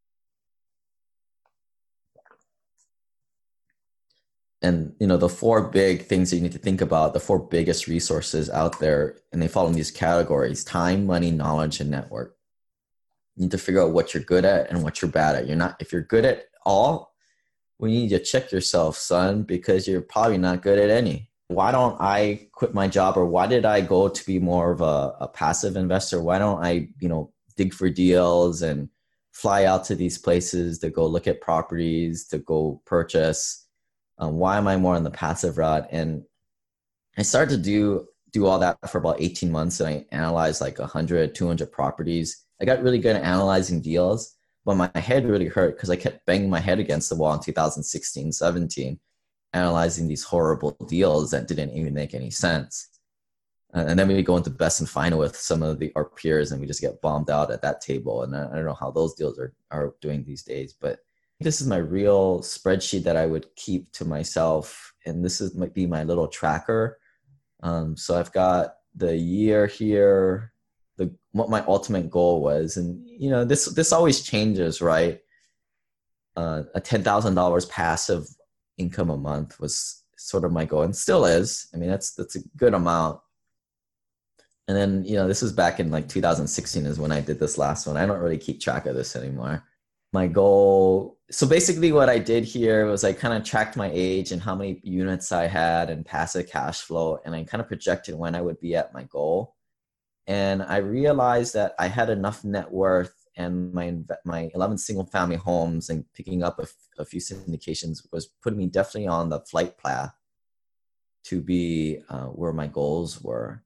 And, you know, the four big things that you need to think about, the four biggest resources out there, and they fall in these categories: time, money, knowledge, and network. You need to figure out what you're good at and what you're bad at. You're not, if you're good at all, well, you need to check yourself, son, because you're probably not good at any. Why don't I quit my job, or why did I go to be more of a, a passive investor? Why don't I, you know, dig for deals and fly out to these places to go look at properties, to go purchase? Um, why am I more on the passive route? And I started to do do all that for about eighteen months, and I analyzed like one hundred, two hundred properties. I got really good at analyzing deals, but my head really hurt because I kept banging my head against the wall in two thousand sixteen, seventeen, analyzing these horrible deals that didn't even make any sense. And then we go into best and final with some of the our peers, and we just get bombed out at that table. And I don't know how those deals are, are doing these days, but this is my real spreadsheet that I would keep to myself. And this is might be my little tracker. Um, so I've got the year here, the what my ultimate goal was. And, you know, this this always changes, right? Uh, a ten thousand dollars passive income a month was sort of my goal, and still is. I mean, that's that's a good amount. And then, you know, this was back in like two thousand sixteen is when I did this last one. I don't really keep track of this anymore. My goal, so basically what I did here was I kind of tracked my age and how many units I had and passive cash flow, and I kind of projected when I would be at my goal. And I realized that I had enough net worth, and my my eleven single family homes and picking up a, a few syndications was putting me definitely on the flight path to be uh, where my goals were.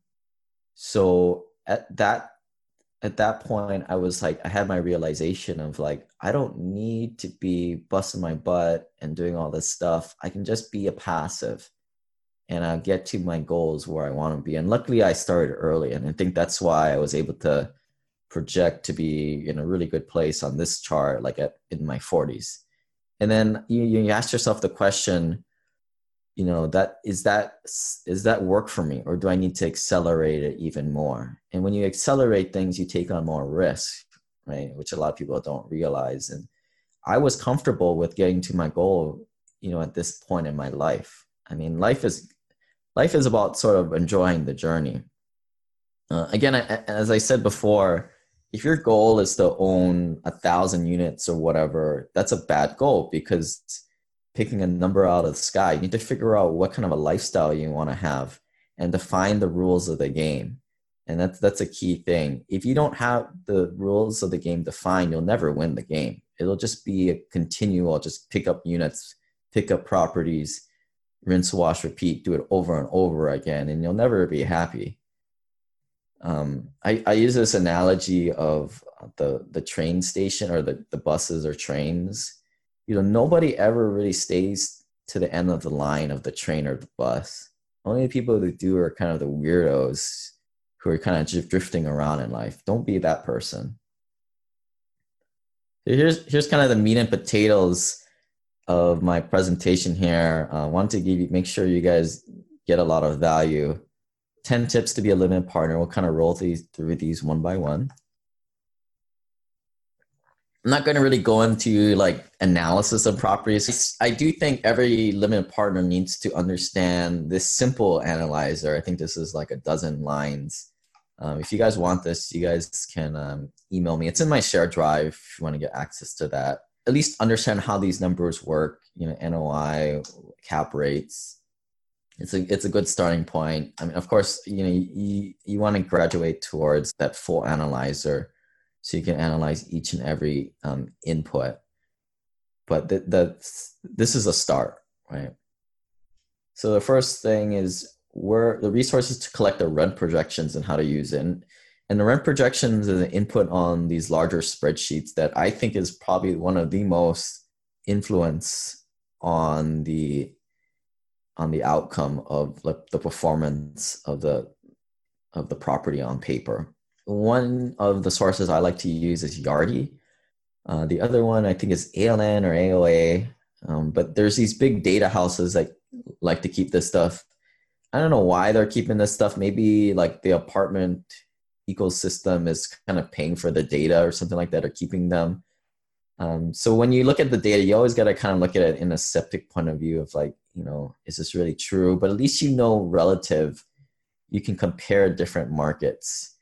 So at that At that point, I was like, I had my realization of like, I don't need to be busting my butt and doing all this stuff. I can just be a passive and I'll get to my goals where I want to be. And luckily I started early. And I think that's why I was able to project to be in a really good place on this chart, like at, in my forties. And then you, you ask yourself the question, you know, that is that is that work for me, or do I need to accelerate it even more? And when you accelerate things, you take on more risk, right? Which a lot of people don't realize. And I was comfortable with getting to my goal, you know, at this point in my life. I mean, life is life is about sort of enjoying the journey. Uh, again, I, as I said before, if your goal is to own a thousand units or whatever, that's a bad goal, because picking a number out of the sky, you need to figure out what kind of a lifestyle you want to have and define the rules of the game. And that's, that's a key thing. If you don't have the rules of the game defined, you'll never win the game. It'll just be a continual, just pick up units, pick up properties, rinse, wash, repeat, do it over and over again, and you'll never be happy. Um, I, I use this analogy of the, the train station or the, the buses or trains. You know, nobody ever really stays to the end of the line of the train or the bus. Only the people that do are kind of the weirdos who are kind of just drifting around in life. Don't be that person. Here's, here's kind of the meat and potatoes of my presentation here. I uh, wanted to give you, make sure you guys get a lot of value. ten tips to be a limited partner. We'll kind of roll these through these one by one. I'm not going to really go into like analysis of properties. I do think every limited partner needs to understand this simple analyzer. I think this is like a dozen lines. Um, if you guys want this, you guys can um, email me. It's in my share drive if you want to get access to that. At least understand how these numbers work, you know, N O I, cap rates. It's a, it's a good starting point. I mean, of course, you know, you, you want to graduate towards that full analyzer so you can analyze each and every um, input. But the, the, this is a start, right? So the first thing is where the resources to collect the rent projections and how to use it. And, and the rent projections is an input on these larger spreadsheets that I think is probably one of the most influence on the on the outcome of like the performance of the of the property on paper. One of the sources I like to use is Yardi. Uh, the other one I think is A L N or A O A. Um, but there's these big data houses that like to keep this stuff. I don't know why they're keeping this stuff. Maybe like the apartment ecosystem is kind of paying for the data or something like that, or keeping them. Um, so when you look at the data, you always got to kind of look at it in a skeptic point of view of like, you know, is this really true? But at least you know relative, you can compare different markets.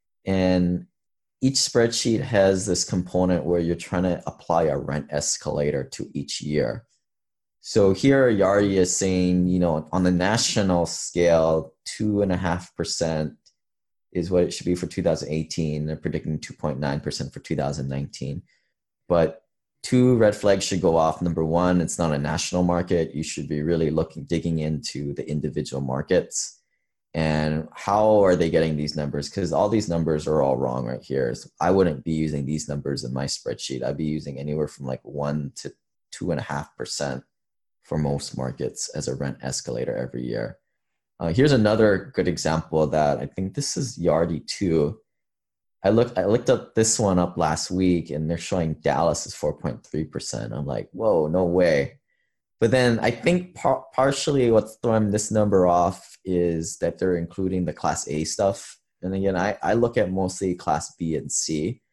And each spreadsheet has this component where you're trying to apply a rent escalator to each year. So here Yardi is saying, you know, on the national scale, two and a half percent is what it should be for two thousand eighteen. They're predicting two point nine percent for two thousand nineteen. But two red flags should go off. Number one, it's not a national market. You should be really looking, digging into the individual markets and how are they getting these numbers? Because all these numbers are all wrong right here. So I wouldn't be using these numbers in my spreadsheet. I'd be using anywhere from like one to two and a half percent for most markets as a rent escalator every year. Uh, here's another good example of that. I think this is Yardi too. I looked I looked up this one up last week and they're showing Dallas is four point three percent. I'm like, whoa, no way. But then I think par- partially what's throwing this number off is that they're including the Class A stuff. And again, I, I look at mostly Class B and C.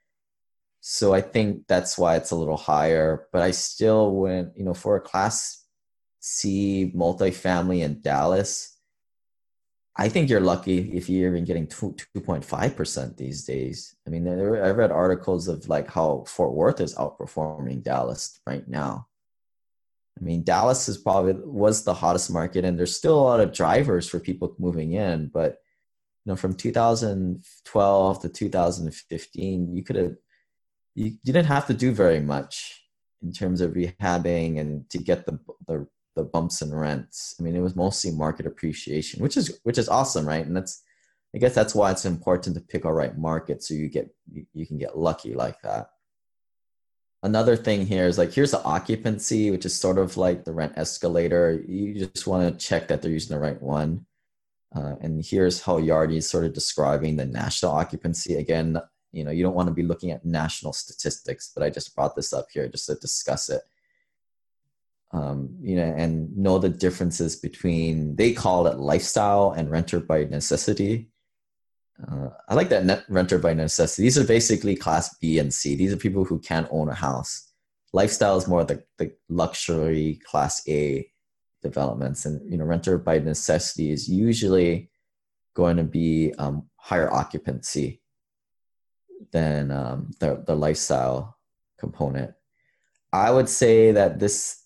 So I think that's why it's a little higher. But I still went, you know, for a Class C multifamily in Dallas, I think you're lucky if you're even getting two point five percent these days. I mean, there, I read articles of like how Fort Worth is outperforming Dallas right now. I mean, Dallas is probably was the hottest market, and there's still a lot of drivers for people moving in. But you know, from two thousand twelve to two thousand fifteen, you could have you, you didn't have to do very much in terms of rehabbing and to get the the the bumps in rents. I mean, it was mostly market appreciation, which is which is awesome, right? And that's, I guess that's why it's important to pick a right market so you get you, you can get lucky like that. Another thing here is like, here's the occupancy, which is sort of like the rent escalator. You just want to check that they're using the right one. Uh, and here's how Yardi is sort of describing the national occupancy. Again, you know, you don't want to be looking at national statistics, but I just brought this up here just to discuss it. Um, you know, and know the differences between, they call it lifestyle and renter by necessity. Uh, I like that net renter by necessity. These are basically Class B and C. These are people who can't own a house. Lifestyle is more the, the luxury Class A developments, and you know, renter by necessity is usually going to be um, higher occupancy than um, the the lifestyle component. I would say that this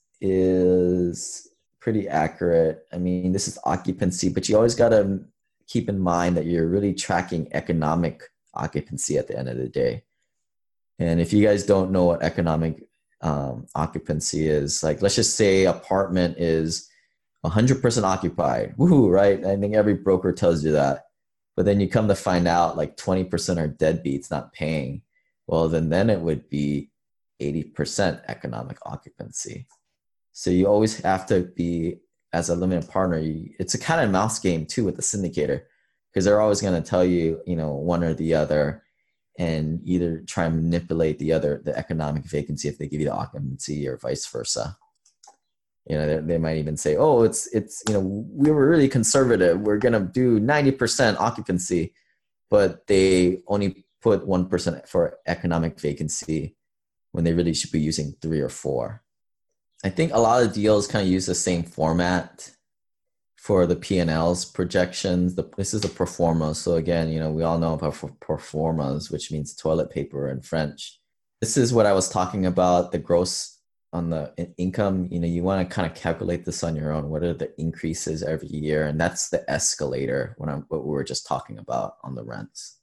is pretty accurate. I mean, this is occupancy, but you always got to keep in mind that you're really tracking economic occupancy at the end of the day. And if you guys don't know what economic um, occupancy is, like let's just say apartment is one hundred percent occupied. Woohoo, right? I think every broker tells you that. But then you come to find out like twenty percent are deadbeats not paying. Well, then, then it would be eighty percent economic occupancy. So you always have to be, as a limited partner, you, it's a cat and mouse game too with the syndicator, because they're always going to tell you, you know, one or the other, and either try and manipulate the other, the economic vacancy if they give you the occupancy, or vice versa. You know, they, they might even say, oh, it's, it's, you know, we were really conservative. We're going to do ninety percent occupancy, but they only put one percent for economic vacancy when they really should be using three or four. I think a lot of deals kind of use the same format for the P and L's projections. The, this is the pro forma. So again, you know, we all know about pro formas, which means toilet paper in French. This is what I was talking about, the gross on the income. You know, you want to kind of calculate this on your own. What are the increases every year? And that's the escalator, when I'm, what we were just talking about on the rents.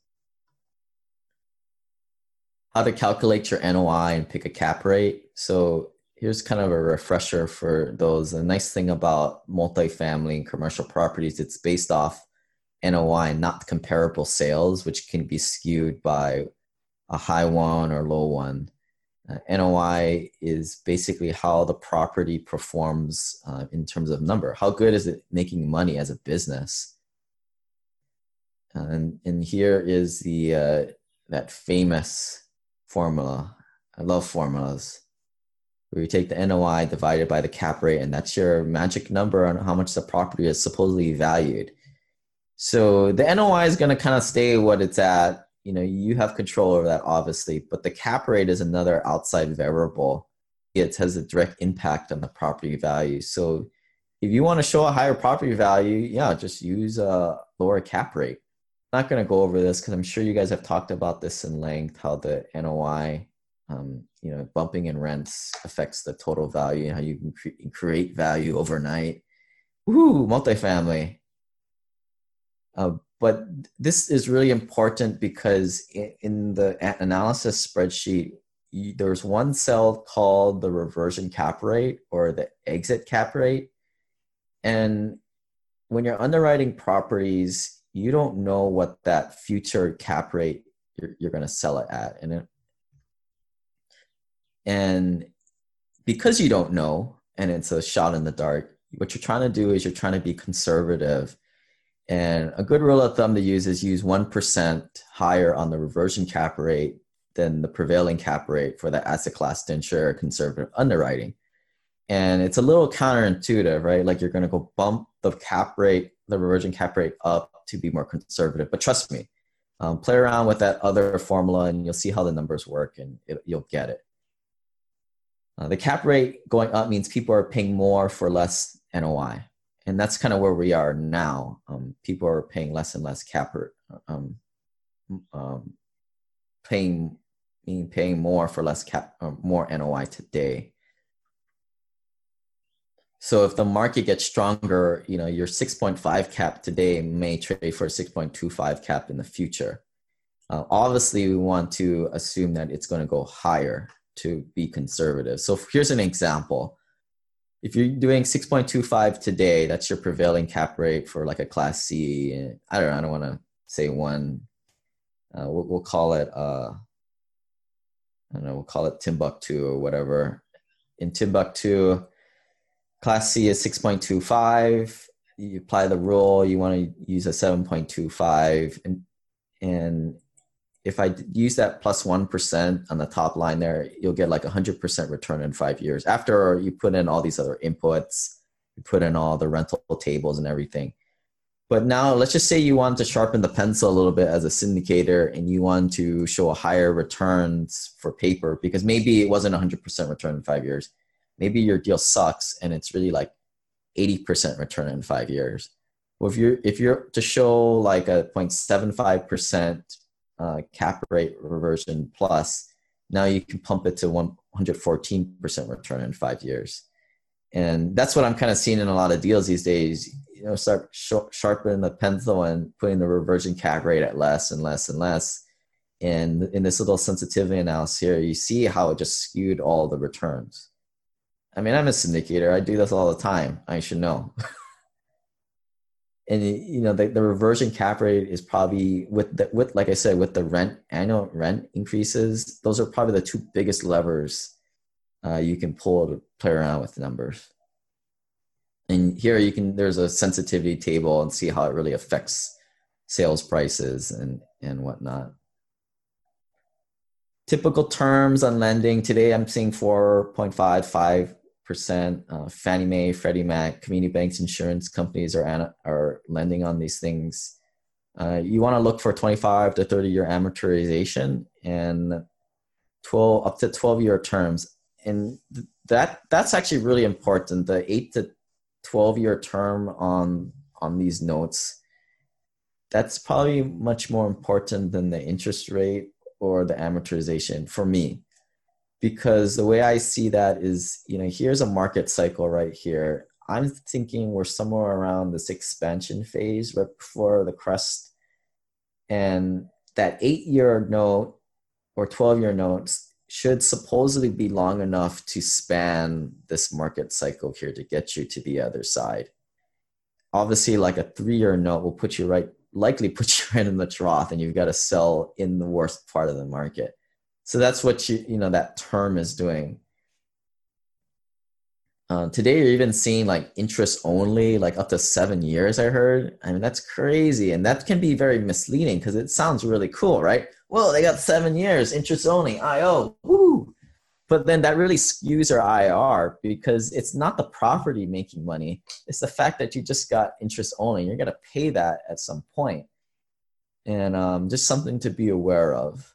How to calculate your N O I and pick a cap rate. So here's kind of a refresher for those. The nice thing about multifamily and commercial properties, it's based off N O I, not comparable sales, which can be skewed by a high one or low one. Uh, N O I is basically how the property performs uh, in terms of number. How good is it making money as a business? And, and here is the uh, that famous formula. I love formulas. Where you take the N O I divided by the cap rate, and that's your magic number on how much the property is supposedly valued. So the N O I is going to kind of stay what it's at. You know, you have control over that, obviously, but the cap rate is another outside variable. It has a direct impact on the property value. So if you want to show a higher property value, yeah, just use a lower cap rate. I'm not going to go over this because I'm sure you guys have talked about this in length, how the N O I, um, you know, bumping in rents affects the total value and how you can cre- create value overnight. Woo, multifamily. Uh, but this is really important because in, in the analysis spreadsheet, you, there's one cell called the reversion cap rate or the exit cap rate. And when you're underwriting properties, you don't know what that future cap rate you're, you're going to sell it at. And, it, and because you don't know, and it's a shot in the dark, what you're trying to do is you're trying to be conservative. And a good rule of thumb to use is use one percent higher on the reversion cap rate than the prevailing cap rate for that asset class to ensure conservative underwriting. And it's a little counterintuitive, right? Like you're going to go bump the cap rate, the reversion cap rate up to be more conservative. But trust me, um, play around with that other formula and you'll see how the numbers work and it, you'll get it. Uh, the cap rate going up means people are paying more for less N O I. And that's kind of where we are now. Um, people are paying less and less cap rate, um, um, paying, meaning paying more for less cap, uh, more N O I today. So if the market gets stronger, you know, your six point five cap today may trade for a six point two five cap in the future. Uh, obviously, we want to assume that it's going to go higher to be conservative. So here's an example. If you're doing six point two five today, that's your prevailing cap rate for like a Class C. I don't know, I don't want to say one. Uh, we'll, we'll call it, uh, I don't know, we'll call it Timbuktu or whatever. In Timbuktu, Class C is six point two five. You apply the rule, you want to use a seven point two five. And, and if I use that plus one percent on the top line there, you'll get like one hundred percent return in five years. After you put in all these other inputs, you put in all the rental tables and everything. But now let's just say you want to sharpen the pencil a little bit as a syndicator and you want to show a higher returns for paper because maybe it wasn't one hundred percent return in five years. Maybe your deal sucks and it's really like eighty percent return in five years. Well, if you're, if you're to show like a zero point seven five percent uh, cap rate reversion plus, now you can pump it to one hundred fourteen percent return in five years. And that's what I'm kind of seeing in a lot of deals these days. You know, start sh- sharpening the pencil and putting the reversion cap rate at less and less and less. And in this little sensitivity analysis here, you see how it just skewed all the returns. I mean, I'm a syndicator. I do this all the time. I should know. And you know, the, the reversion cap rate is probably with the, with like I said, with the rent annual rent increases, those are probably the two biggest levers uh, you can pull to play around with the numbers. And here you can, there's a sensitivity table and see how it really affects sales prices and, and whatnot. Typical terms on lending today, I'm seeing four point five five percent. Uh, Fannie Mae, Freddie Mac, community banks, insurance companies are, are lending on these things. Uh, you want to look for twenty-five to thirty year amortization and twelve up to twelve year terms. And that that's actually really important. The eight to twelve year term on on these notes, that's probably much more important than the interest rate or the amortization for me, because the way I see that is, you know, here's a market cycle right here. I'm thinking we're somewhere around this expansion phase right before the crest, and that eight year note or twelve year notes should supposedly be long enough to span this market cycle here to get you to the other side. Obviously, like a three year note will put you right likely put you right in the trough, and you've got to sell in the worst part of the market. So that's what you, you know, that term is doing. Uh, today, you're even seeing like interest only, like up to seven years, I heard. I mean, that's crazy. And that can be very misleading because it sounds really cool, right? Well, they got seven years, interest only, I O, woo. But then that really skews our I R because it's not the property making money. It's the fact that you just got interest only. You're going to pay that at some point. And um, just something to be aware of.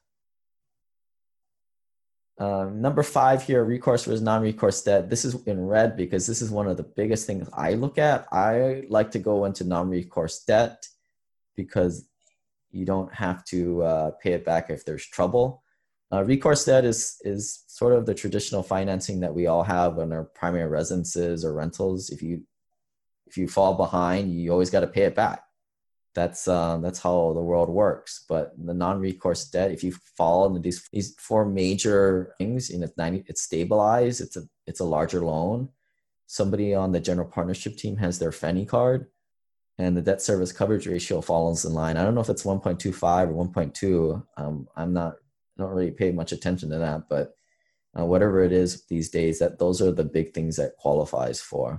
Um, number five here, recourse versus non-recourse debt. This is in red because this is one of the biggest things I look at. I like to go into non-recourse debt because you don't have to uh, pay it back if there's trouble. Uh, recourse debt is is sort of the traditional financing that we all have on our primary residences or rentals. If you if you fall behind, you always got to pay it back. That's uh, that's how the world works. But the non-recourse debt, if you fall into these these four major things, and it's ninety, it's stabilized. It's a it's a larger loan. Somebody on the general partnership team has their Fannie card, and the debt service coverage ratio falls in line. I don't know if it's one point two five or one point two. Um, I'm not. I don't really pay much attention to that, but uh, whatever it is these days, that those are the big things that qualifies for.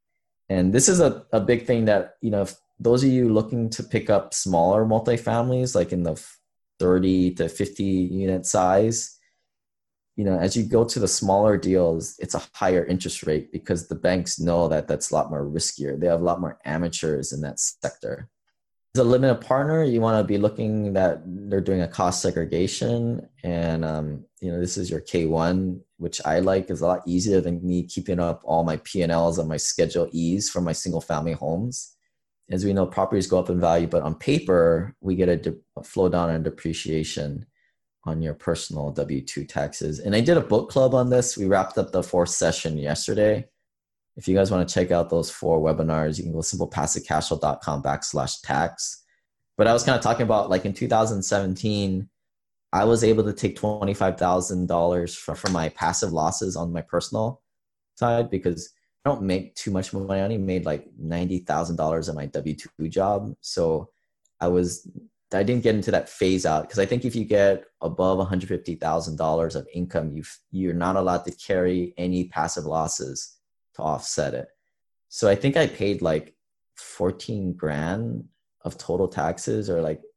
And this is a, a big thing that, you know, if those of you looking to pick up smaller multifamilies, like in the thirty to fifty unit size, you know, as you go to the smaller deals, it's a higher interest rate because the banks know that that's a lot more riskier. They have a lot more amateurs in that sector. As a limited partner, you want to be looking that they're doing a cost segregation. And, um, you know, this is your K one, which I like is a lot easier than me keeping up all my P and Ls on my Schedule E's for my single family homes. As we know, properties go up in value, but on paper, we get a, de- a flow down in depreciation on your personal W two taxes. And I did a book club on this. We wrapped up the fourth session yesterday. If you guys want to check out those four webinars, you can go simplepassivecashflow.com backslash tax. But I was kind of talking about like in two thousand seventeen, I was able to take twenty-five thousand dollars from, from my passive losses on my personal side because I don't make too much money. I only made like ninety thousand dollars on my W two job. So I was, I didn't get into that phase out because I think if you get above one hundred fifty thousand dollars of income, you you're not allowed to carry any passive losses to offset it. So I think I paid like fourteen grand of total taxes, or like,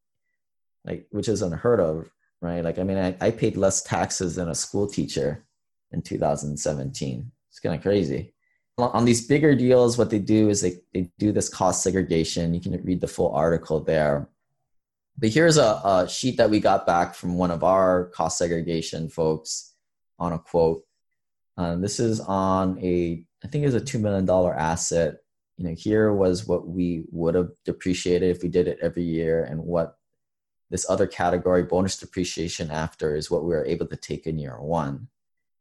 like which is unheard of, right? Like, I mean, I, I paid less taxes than a school teacher in two thousand seventeen. It's kind of crazy. On these bigger deals, what they do is they, they do this cost segregation. You can read the full article there. But here's a, a sheet that we got back from one of our cost segregation folks on a quote. Um, this is on a, I think it was a two million dollars asset. You know, here was what we would have depreciated if we did it every year, and what this other category, bonus depreciation after, is what we were able to take in year one.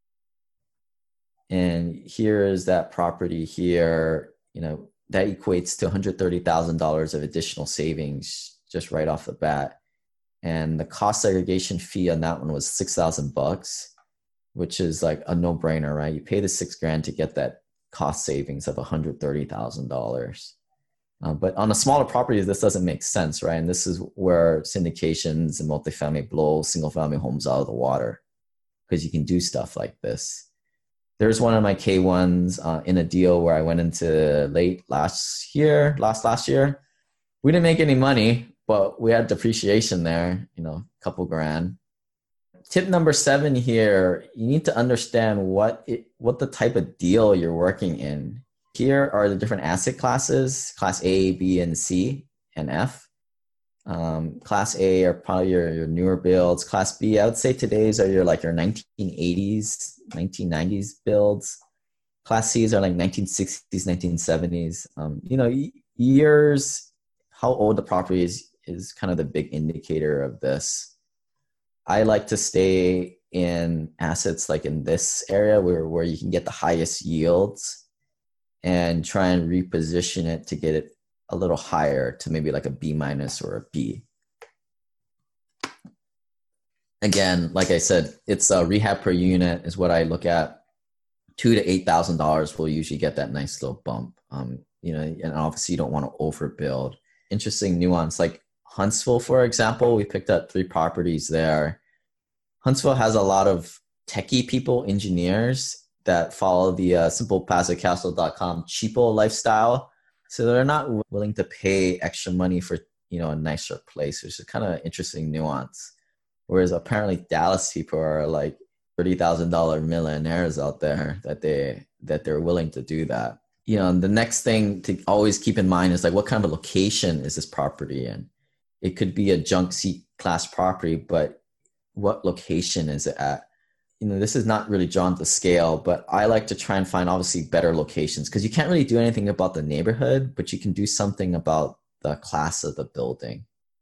And here is that property here, you know, that equates to one hundred thirty thousand dollars of additional savings just right off the bat. And the cost segregation fee on that one was six thousand bucks, which is like a no-brainer, right? You pay the six grand to get that cost savings of one hundred thirty thousand dollars. Uh, but on a smaller property, this doesn't make sense, right? And this is where syndications and multifamily blow single-family homes out of the water, because you can do stuff like this. There's one of my K ones uh, in a deal where I went into late last year, last last year. We didn't make any money, but we had depreciation there, you know, a couple grand. Tip number seven here, you need to understand what it, what the type of deal you're working in. Here are the different asset classes, class A, B, and C, and F. Um, class A are probably your, your newer builds. Class B, I would say today's are your like your nineteen eighties, nineteen nineties builds. Class C's are like nineteen sixties, nineteen seventies. Um, you know, years, how old the property is, is kind of the big indicator of this. I like to stay in assets like in this area where, where you can get the highest yields and try and reposition it to get it a little higher to maybe like a B minus or a B. Again, like I said, it's a rehab per unit is what I look at. Two to eight thousand dollars will usually get that nice little bump. Um, you know, and obviously you don't want to overbuild. Interesting nuance, like Huntsville, for example, we picked up three properties there. Huntsville has a lot of techie people, engineers that follow the uh, simple passive capital dot com cheapo lifestyle. So they're not willing to pay extra money for, you know, a nicer place, which is kind of interesting nuance. Whereas apparently Dallas people are like thirty thousand dollars millionaires out there that they that they're willing to do that. You know, the next thing to always keep in mind is like, what kind of location is this property in? It could be a junk C class property, but what location is it at? You know, this is not really drawn to scale, but I like to try and find obviously better locations because you can't really do anything about the neighborhood, but you can do something about the class of the building.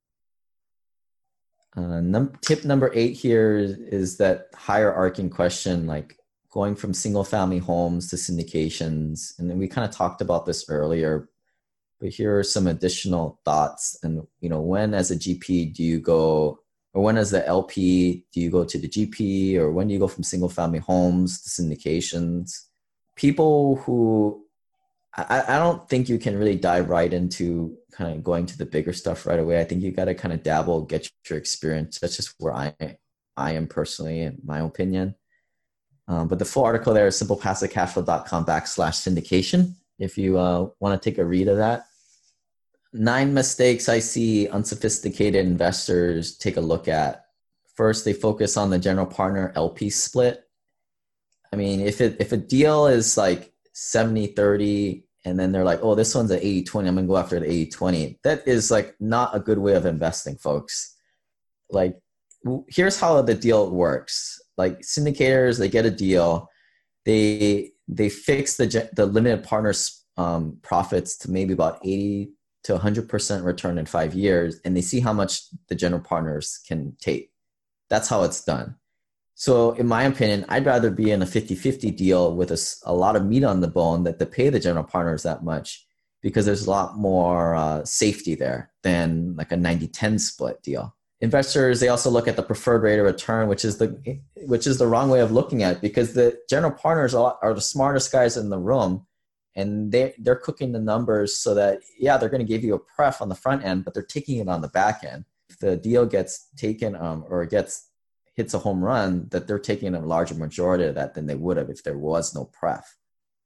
Uh, num- tip number eight here is, is that hierarchy question, like going from single family homes to syndications. And then we kind of talked about this earlier, but here are some additional thoughts. And, you know, when as a G P do you go, or when as the L P do you go to the G P, or when do you go from single family homes to syndications? People who, I, I don't think you can really dive right into kind of going to the bigger stuff right away. I think you got to kind of dabble, get your experience. That's just where I, I am personally, in my opinion. Um, but the full article there is simple passive cash flow dot com backslash syndication. If you uh, want to take a read of that. Nine mistakes I see unsophisticated investors take a look at. First, they focus on the general partner L P split. I mean, if it if a deal is like seventy thirty and then they're like, oh, this one's an eighty twenty, I'm going to go after the eighty twenty. That is like not a good way of investing, folks. Like, here's how the deal works. Like syndicators, they get a deal. They they fix the the limited partners um, profits to maybe about eighty to one hundred percent return in five years, and they see how much the general partners can take. That's how it's done. So in my opinion, I'd rather be in a fifty-fifty deal with a, a lot of meat on the bone that to pay the general partners that much, because there's a lot more uh, safety there than like a ninety ten split deal. Investors, they also look at the preferred rate of return, which is the which is the wrong way of looking at it, because the general partners are, are the smartest guys in the room, and they they're cooking the numbers so that, yeah, they're going to give you a pref on the front end, but they're taking it on the back end. If the deal gets taken um, or gets hits a home run, that they're taking a larger majority of that than they would have if there was no pref.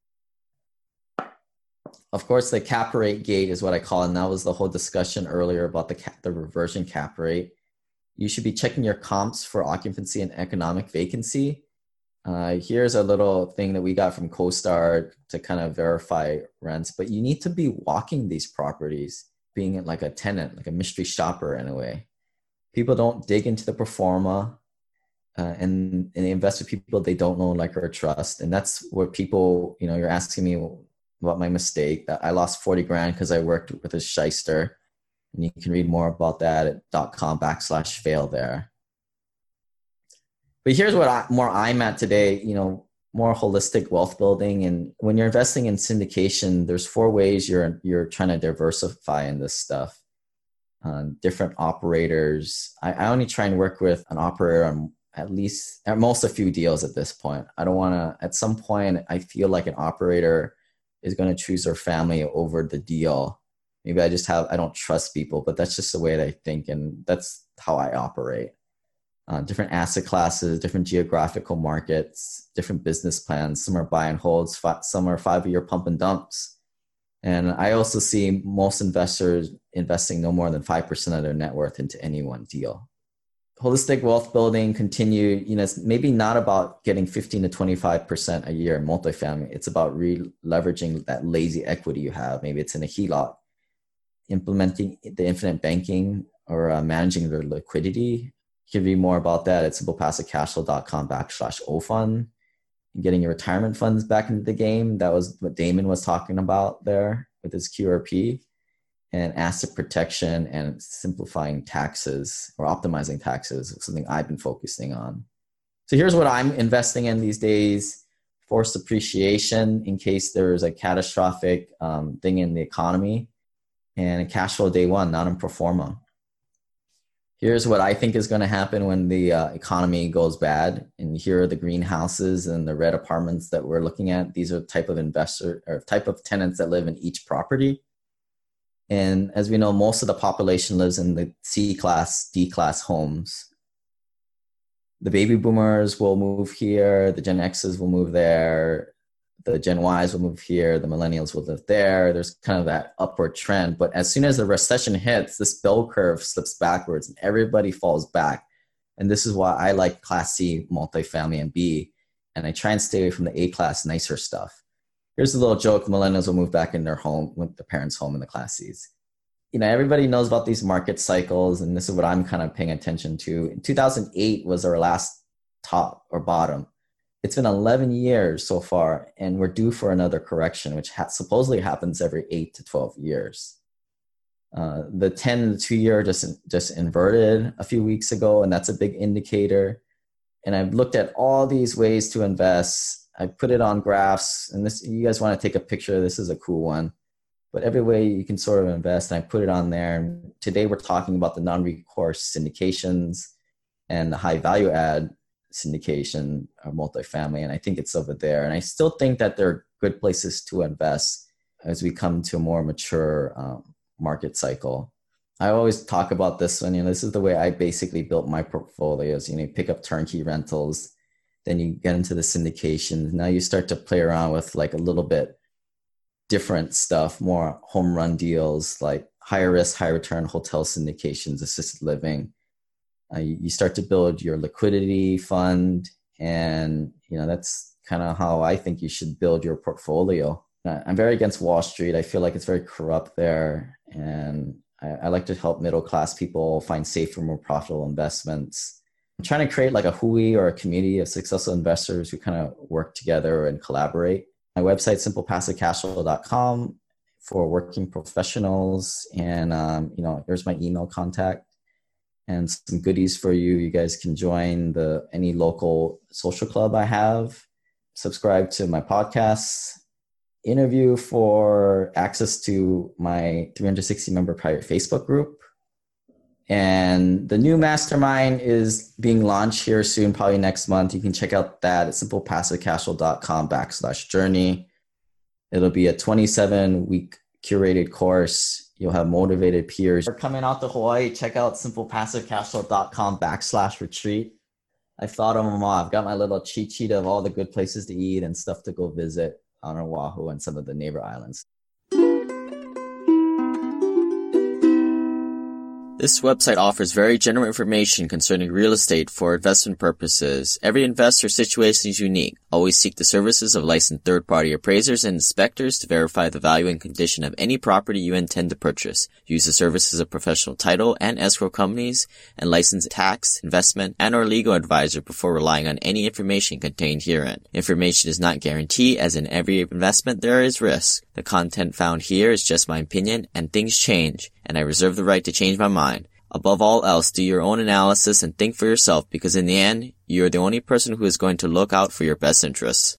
Of course, the cap rate gate is what I call it, and that was the whole discussion earlier about the cap, the reversion cap rate. You should be checking your comps for occupancy and economic vacancy. Uh, here's a little thing that we got from CoStar to kind of verify rents, but you need to be walking these properties, being like a tenant, like a mystery shopper in a way. People don't dig into the pro forma, uh, and, and they invest with people they don't know, like, or trust. And that's where people, you know, you're asking me about my mistake. I lost forty grand because I worked with a shyster. And you can read more about that at dot com backslash fail there. But here's what I, more I'm at today, you know, more holistic wealth building. And when you're investing in syndication, there's four ways you're you're trying to diversify in this stuff. Uh, different operators. I, I only try and work with an operator on at least, at most, a few deals at this point. I don't want to, at some point, I feel like an operator is going to choose their family over the deal. Maybe I just have, I don't trust people, but that's just the way that I think. And that's how I operate. Uh, different asset classes, different geographical markets, different business plans. Some are buy and holds, fi- some are five-year pump and dumps. And I also see most investors investing no more than five percent of their net worth into any one deal. Holistic wealth building continue, you know, it's maybe not about getting fifteen to twenty-five percent a year in multifamily. It's about re-leveraging that lazy equity you have. Maybe it's in a H E L O C, implementing the infinite banking or uh, managing their liquidity. You can read more about that at simplepassivecashflow.com backslash OFund. Getting your retirement funds back into the game. That was what Damon was talking about there with his Q R P. And asset protection and simplifying taxes or optimizing taxes is something I've been focusing on. So here's what I'm investing in these days. Forced appreciation in case there's a catastrophic um, thing in the economy, and a cash flow day one, not in pro forma. Here's what I think is going to happen when the uh, economy goes bad. And here are the greenhouses and the red apartments that we're looking at. These are the type of investor or type of tenants that live in each property. And as we know, most of the population lives in the C-class, D-class homes. The baby boomers will move here. The Gen X's will move there. The Gen Ys will move here. The millennials will live there. There's kind of that upward trend. But as soon as the recession hits, this bell curve slips backwards and everybody falls back. And this is why I like Class C multifamily and B. And I try and stay away from the A-class nicer stuff. Here's a little joke. Millennials will move back in their home with their parents' home in the Class C's. You know, everybody knows about these market cycles, and this is what I'm kind of paying attention to. In two thousand eight was our last top or bottom. It's been eleven years so far, and we're due for another correction, which ha- supposedly happens every eight to twelve years. Uh, the ten to two year just, just inverted a few weeks ago, and that's a big indicator. And I've looked at all these ways to invest. I put it on graphs, and this, you guys want to take a picture. This is a cool one, but every way you can sort of invest, and I put it on there. And today we're talking about the non-recourse syndications and the high value add syndication or multifamily. And I think it's over there. And I still think that they're good places to invest as we come to a more mature um, market cycle. I always talk about this one, you know, this is the way I basically built my portfolios. You know, you pick up turnkey rentals, then you get into the syndications. Now you start to play around with like a little bit different stuff, more home run deals, like higher risk, high return hotel syndications, assisted living. Uh, you, you start to build your liquidity fund. And, you know, that's kind of how I think you should build your portfolio. Uh, I'm very against Wall Street. I feel like it's very corrupt there. And I, I like to help middle-class people find safer, more profitable investments. I'm trying to create like a H U I or a community of successful investors who kind of work together and collaborate. My website, simple passive cash flow dot com for working professionals. And, um, you know, here's my email contact and some goodies for you. You guys can join the any local social club I have, subscribe to my podcasts, interview for access to my three hundred sixty member private Facebook group. And the new mastermind is being launched here soon, probably next month. You can check out that at simplepassivecashflow.com backslash journey. It'll be a twenty-seven week curated course. You'll have motivated peers. If you're coming out to Hawaii, check out simplepassivecashflow.com backslash retreat. I've thought of them all. I've got my little cheat sheet of all the good places to eat and stuff to go visit on Oahu and some of the neighbor islands. This website offers very general information concerning real estate for investment purposes. Every investor's situation is unique. Always seek the services of licensed third-party appraisers and inspectors to verify the value and condition of any property you intend to purchase. Use the services of professional title and escrow companies and licensed tax, investment, and or legal advisor before relying on any information contained herein. Information is not guaranteed, as in every investment there is risk. The content found here is just my opinion, and things change, and I reserve the right to change my mind. Above all else, do your own analysis and think for yourself, because in the end, you are the only person who is going to look out for your best interests.